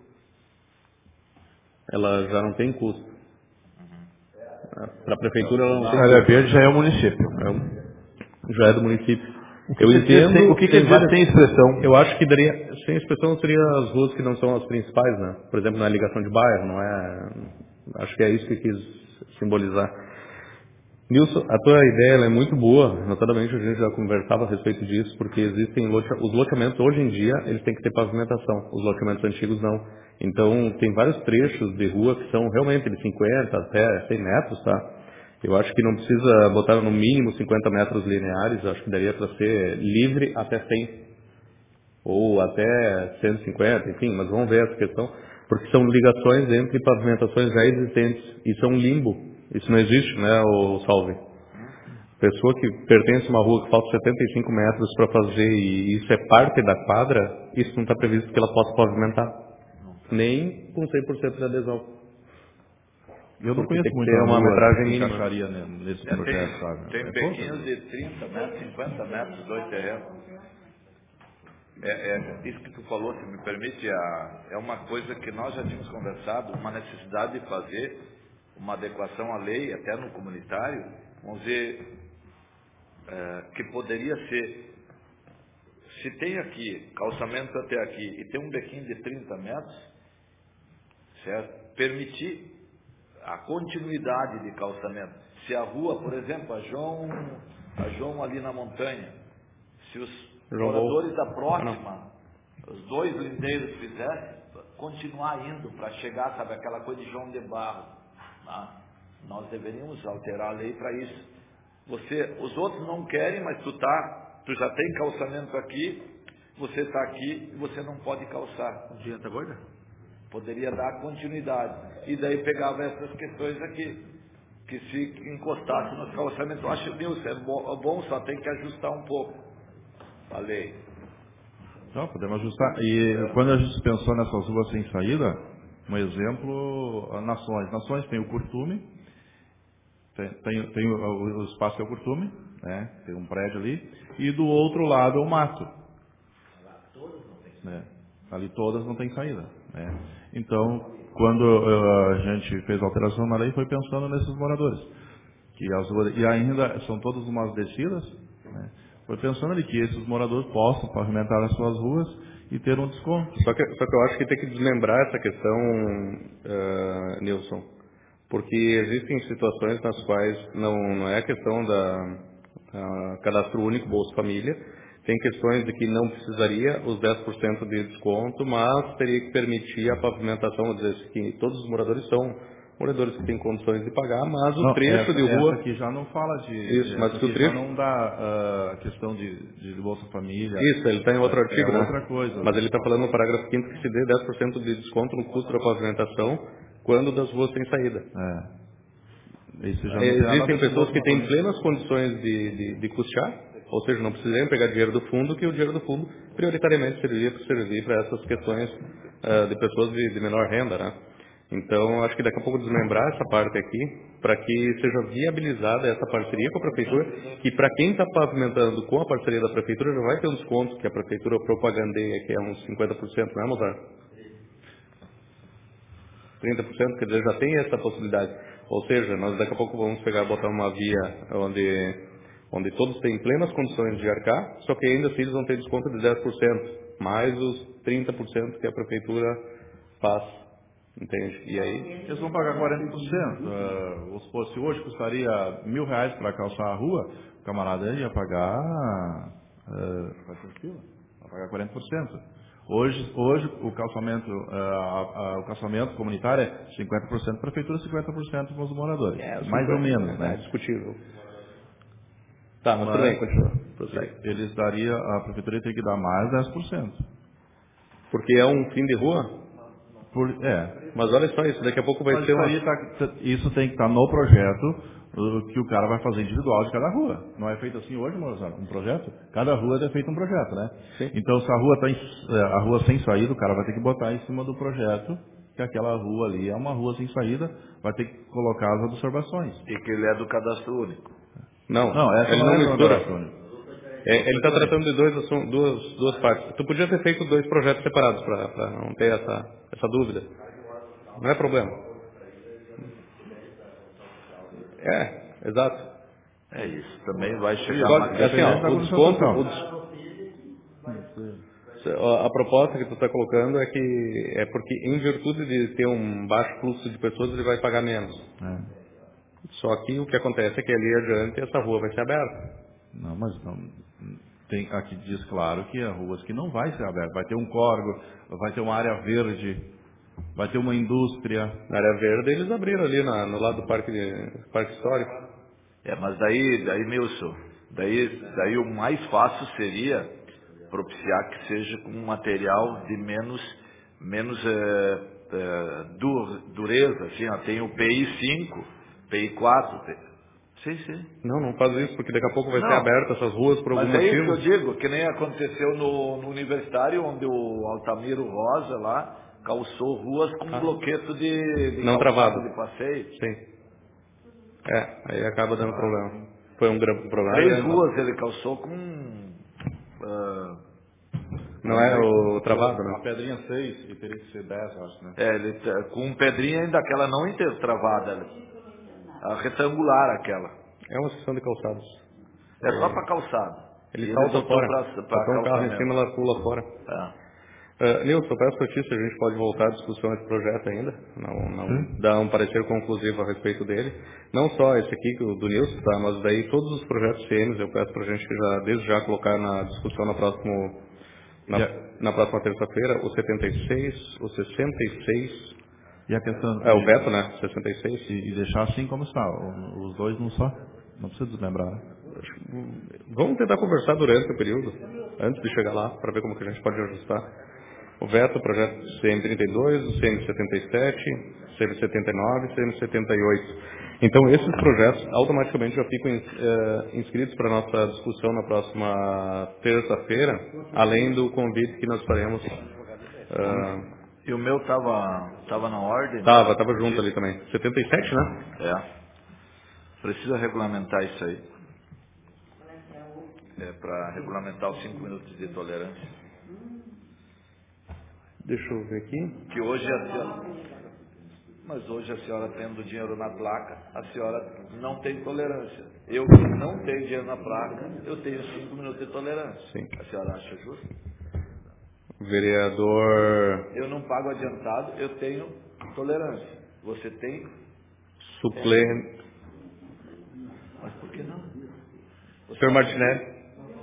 Ela já não tem custo. Para a prefeitura ela não A tem área custo. verde já é o município. É um- já é do município. que Eu quer dizer entendo. sem- o que quer tem dizer várias- sem expressão? Eu acho que daria, sem expressão seria as ruas que não são as principais, né? Por exemplo, não é ligação de bairro, não é. Acho que é isso que quis simbolizar. Nilson, a tua ideia ela é muito boa, notadamente a gente já conversava a respeito disso, porque existem lote- os loteamentos hoje em dia, eles têm que ter pavimentação, os loteamentos antigos não. Então, tem vários trechos de rua que são realmente de cinquenta até cem metros, tá? Eu acho que não precisa botar no mínimo cinquenta metros lineares, eu acho que daria para ser livre até cem, ou até cento e cinquenta, enfim, mas vamos ver essa questão, porque são ligações entre pavimentações já existentes, isso é um limbo. Isso não existe, né, o Salve? Pessoa que pertence a uma rua que falta setenta e cinco metros para fazer e isso é parte da quadra, isso não está previsto que ela possa pavimentar. Nem com cem por cento de adesão. Eu não Porque conheço tem que muito ter a uma rua metragem que mínima. encaixaria ne- nesse É, projeto, tem sabe? tem É bequinhos pouco. de trinta metros, cinquenta metros, dois terrenos. É, é, isso que tu falou, se me permite, é, é uma coisa que nós já tínhamos conversado, uma necessidade de fazer uma adequação à lei, até no comunitário, vamos dizer, é, que poderia ser, se tem aqui, calçamento até aqui, e tem um bequinho de trinta metros, certo? Permitir a continuidade de calçamento. Se a rua, por exemplo, a João, a João ali na montanha, se os João moradores Bol. da Ah, próxima, os dois lindeiros fizessem, continuar indo para chegar, sabe, aquela coisa de João de Barro, tá? Nós deveríamos alterar a lei para isso. Você, os outros não querem, mas tu tá, tu já tem calçamento aqui, você está aqui e você não pode calçar. Adianta agora? Poderia dar continuidade. E daí pegava essas questões aqui, que se encostasse nos calçamentos. Eu acho, Nilson, é bom, é bom, só tem que ajustar um pouco. Falei. Não, podemos ajustar. E quando a gente pensou nessas ruas sem saída, um exemplo, a Nações. Nações tem o Curtume, tem, tem, tem o, o espaço que é o Curtume, né? Tem um prédio ali, e do outro lado é o mato. Né? Ali todas não tem saída. Né? Então, quando uh, a gente fez a alteração na lei, foi pensando nesses moradores. Que as ruas, e ainda são todas umas descidas, né? Foi pensando ali que esses moradores possam pavimentar as suas ruas e ter um desconto. Só que, só que eu acho que tem que desmembrar essa questão, uh, Nilson, porque existem situações nas quais não, não é a questão da a cadastro único, Bolsa Família, tem questões de que não precisaria os dez por cento de desconto, mas teria que permitir a pavimentação, vou dizer que todos os moradores são moradores que têm condições de pagar, mas o Não, trecho essa, de rua... essa aqui já não fala de... Isso, mas essa que o aqui trecho... já não dá a questão de, de Bolsa Família. Isso, ele está em outro É, artigo, é né? outra coisa. Mas ele está falando no parágrafo quinto que se dê dez por cento de desconto no custo da pavimentação quando das ruas sem saída. É. Isso já É, não tem nada a ver existem com pessoas Bolsa que têm Família. plenas condições de, de, de custear, ou seja, não precisariam pegar dinheiro do fundo, que o dinheiro do fundo prioritariamente serviria para servir para essas questões ah, de pessoas de, de menor renda, né? Então, acho que daqui a pouco desmembrar essa parte aqui, para que seja viabilizada essa parceria com a Prefeitura, que para quem está pavimentando com a parceria da Prefeitura já vai ter um desconto, que a Prefeitura propagandeia, que é uns cinquenta por cento, não é, Mozart? trinta por cento, quer dizer, já tem essa possibilidade. Ou seja, nós daqui a pouco vamos pegar e botar uma via onde, onde todos têm plenas condições de arcar, só que ainda assim eles vão ter desconto de dez por cento, mais os trinta por cento que a Prefeitura faz. Entende? E aí? Eles vão pagar quarenta por cento. Uh, vamos supor, se hoje custaria mil reais para calçar a rua, o camarada ia pagar... Uh, vai pagar quarenta por cento. Hoje, hoje o calçamento, uh, uh, o calçamento comunitário é cinquenta por cento prefeitura, cinquenta por cento com os moradores. É, Mais ou menos, né? É discutível. Tá, mas, Mas tudo bem, continua. Prossegue. eles daria, a prefeitura teria que dar mais dez por cento. Porque é um fim de rua? Por, é. Mas olha só isso, daqui a pouco vai Mas ser isso, uma... aí tá- isso tem que estar no projeto uh, que o cara vai fazer individual de cada rua. Não é feito assim hoje, Mozart, um projeto? Cada rua é feito um projeto, né? Sim. Então, se a rua está a rua sem saída, o cara vai ter que botar em cima do projeto que aquela rua ali é uma rua sem saída, vai ter que colocar as observações. E que ele é do cadastro único. Não, Não, essa ele não não é do mistura. cadastro único. É, ele está tratando de dois assun- duas, duas partes. Tu podia ter feito dois projetos separados para não ter essa, essa dúvida. Não é problema. É, exato. É isso. Também vai chegar Só uma que, assim, ó, o desconto, o des- a a proposta que tu está colocando é que é porque em virtude de ter um baixo fluxo de pessoas ele vai pagar menos. É. Só que o que acontece é que ali adiante essa rua vai ser aberta. Não, mas não. Tem, aqui diz claro que há ruas que não vai ser aberta. Vai ter um córrego, vai ter uma área verde, vai ter uma indústria. Na área verde eles abriram ali na, no lado do parque, de, parque histórico. É, mas daí, daí, Nilson, daí, daí o mais fácil seria propiciar que seja com um material de menos, menos é, é, dur, dureza, assim, ó, tem o P I cinco, P I quatro, P... Sim, sim. Não, não faz isso, porque daqui a pouco vai ser Não, aberta essas ruas por algum mas é isso que motivo. eu digo, que nem aconteceu no, no universitário, onde o Altamiro Rosa lá calçou ruas com Ah. bloqueto de, de Não travado. de passeio. Sim. É, aí acaba dando problema. Foi um grande problema. Três grande. ruas ele calçou com... ah, Não é o travado, A né? pedrinha seis e teria que ser dez, eu acho, né? é, ele, tá- com pedrinha ainda aquela não inteira travada. A retangular aquela. É uma seção de calçados. É só para calçado. E Ele ele salta botou fora. para Passou um carro em cima, calçamento. ela pula fora. É. Uh, Nilson, peço para ti se a gente pode voltar à discussão desse projeto ainda, não, não dar um parecer conclusivo a respeito dele. Não só esse aqui, o do Nilson, tá, mas daí todos os projetos C Ms eu peço para a gente já, desde já colocar na discussão na, próximo, na, Yeah. na próxima terça-feira, o setenta e seis, o sessenta e seis, E a questão é o de- veto, né? sessenta e seis. E, e deixar assim como está, o- os dois não só. Não precisa desmembrar, né? Vamos tentar conversar durante o período, antes de chegar lá, para ver como que a gente pode ajustar. O veto, o projeto C M trinta e dois, o C M setenta e sete, C M setenta e nove e C M setenta e oito. Então, esses projetos automaticamente já ficam eh, inscritos para a nossa discussão na próxima terça-feira, além do convite que nós faremos. Uh, E o meu tava, tava na ordem? tava, tava junto ali também. setenta e sete, né? É. Precisa regulamentar isso aí. É para regulamentar os cinco minutos de tolerância. Deixa eu ver aqui. Que hoje a senhora... Mas hoje a senhora tendo dinheiro na placa, a senhora não tem tolerância. Eu que não tenho dinheiro na placa, eu tenho cinco minutos de tolerância. Sim. A senhora acha justo? Vereador Eu não pago adiantado, eu tenho tolerância. Você tem? suplente. Mas por que não? senhor Martinelli.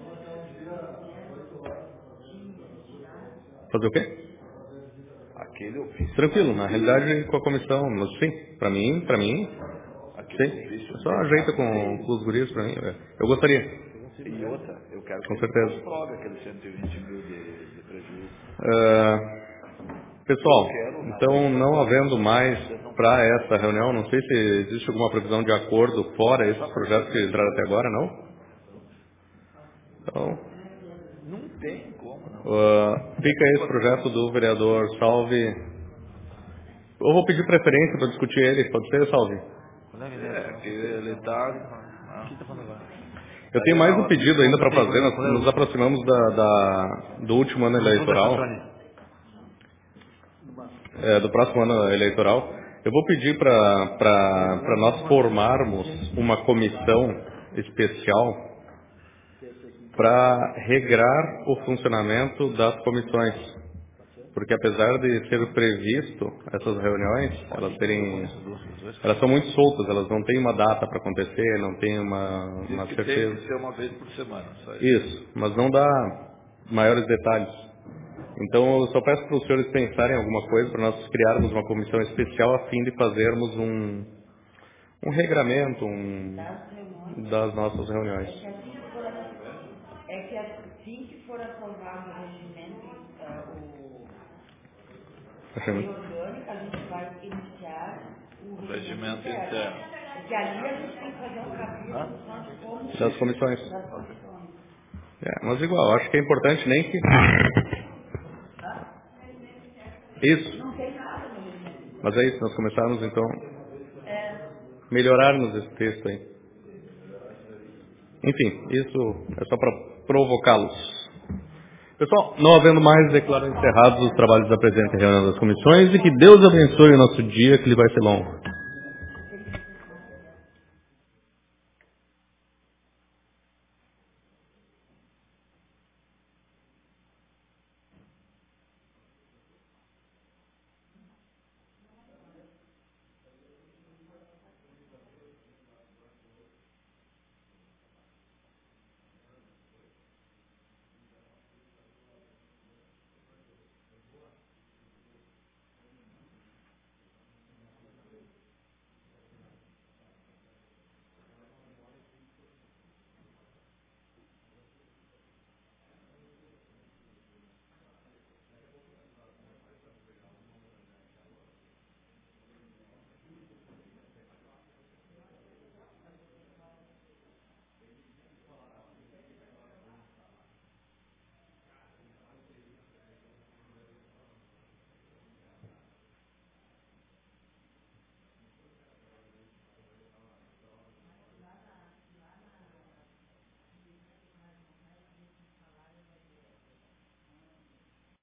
Fazer o quê? Aquele ofício. Tranquilo, na realidade com a comissão, mas sim, pra mim, pra mim, Aquele sim. ofício. Só ajeita com, com os guris pra mim. é. Eu gostaria. E outra, eu quero que Com ele certeza. comprove aqueles cento e vinte mil de, de prejuízo. Ah, pessoal, então não havendo mais para essa reunião, não sei se existe alguma previsão de acordo fora esses projetos que entraram até agora, não? Então, Não tem como, não. ah, fica esse projeto do vereador Salve. Eu vou pedir preferência para discutir ele, pode ser, Salve? É, que ele está... Eu tenho mais um pedido ainda para fazer, nós nos aproximamos da, da- do último ano eleitoral, é, do próximo ano eleitoral. Eu vou pedir para nós formarmos uma comissão especial para regrar o funcionamento das comissões. Porque apesar de ser previsto essas reuniões, elas serem, elas são muito soltas, elas não têm uma data para acontecer, não tem uma, uma Diz que tem certeza. que ser uma vez por semana. Só isso. Isso, mas não dá maiores detalhes. Então eu só peço para os senhores pensarem em alguma coisa para nós criarmos uma comissão especial a fim de fazermos um, um regramento um, das nossas reuniões. É que assim que for aprovado o regimento, ah, o Achei lei muito- orgânica, a gente vai iniciar o O regimento regimento interno. interno. Porque ali a gente tem que fazer um capítulo só de como... Das comissões. Das comissões. É, mas igual, acho que é importante nem que... Isso, Não tem nada no regimento. mas é isso, nós começarmos então É, melhorarmos esse texto aí. Enfim, isso é só para provocá-los. Pessoal, não havendo mais, declaro encerrados os trabalhos da presente reunião das comissões e que Deus abençoe o nosso dia, que ele vai ser longo.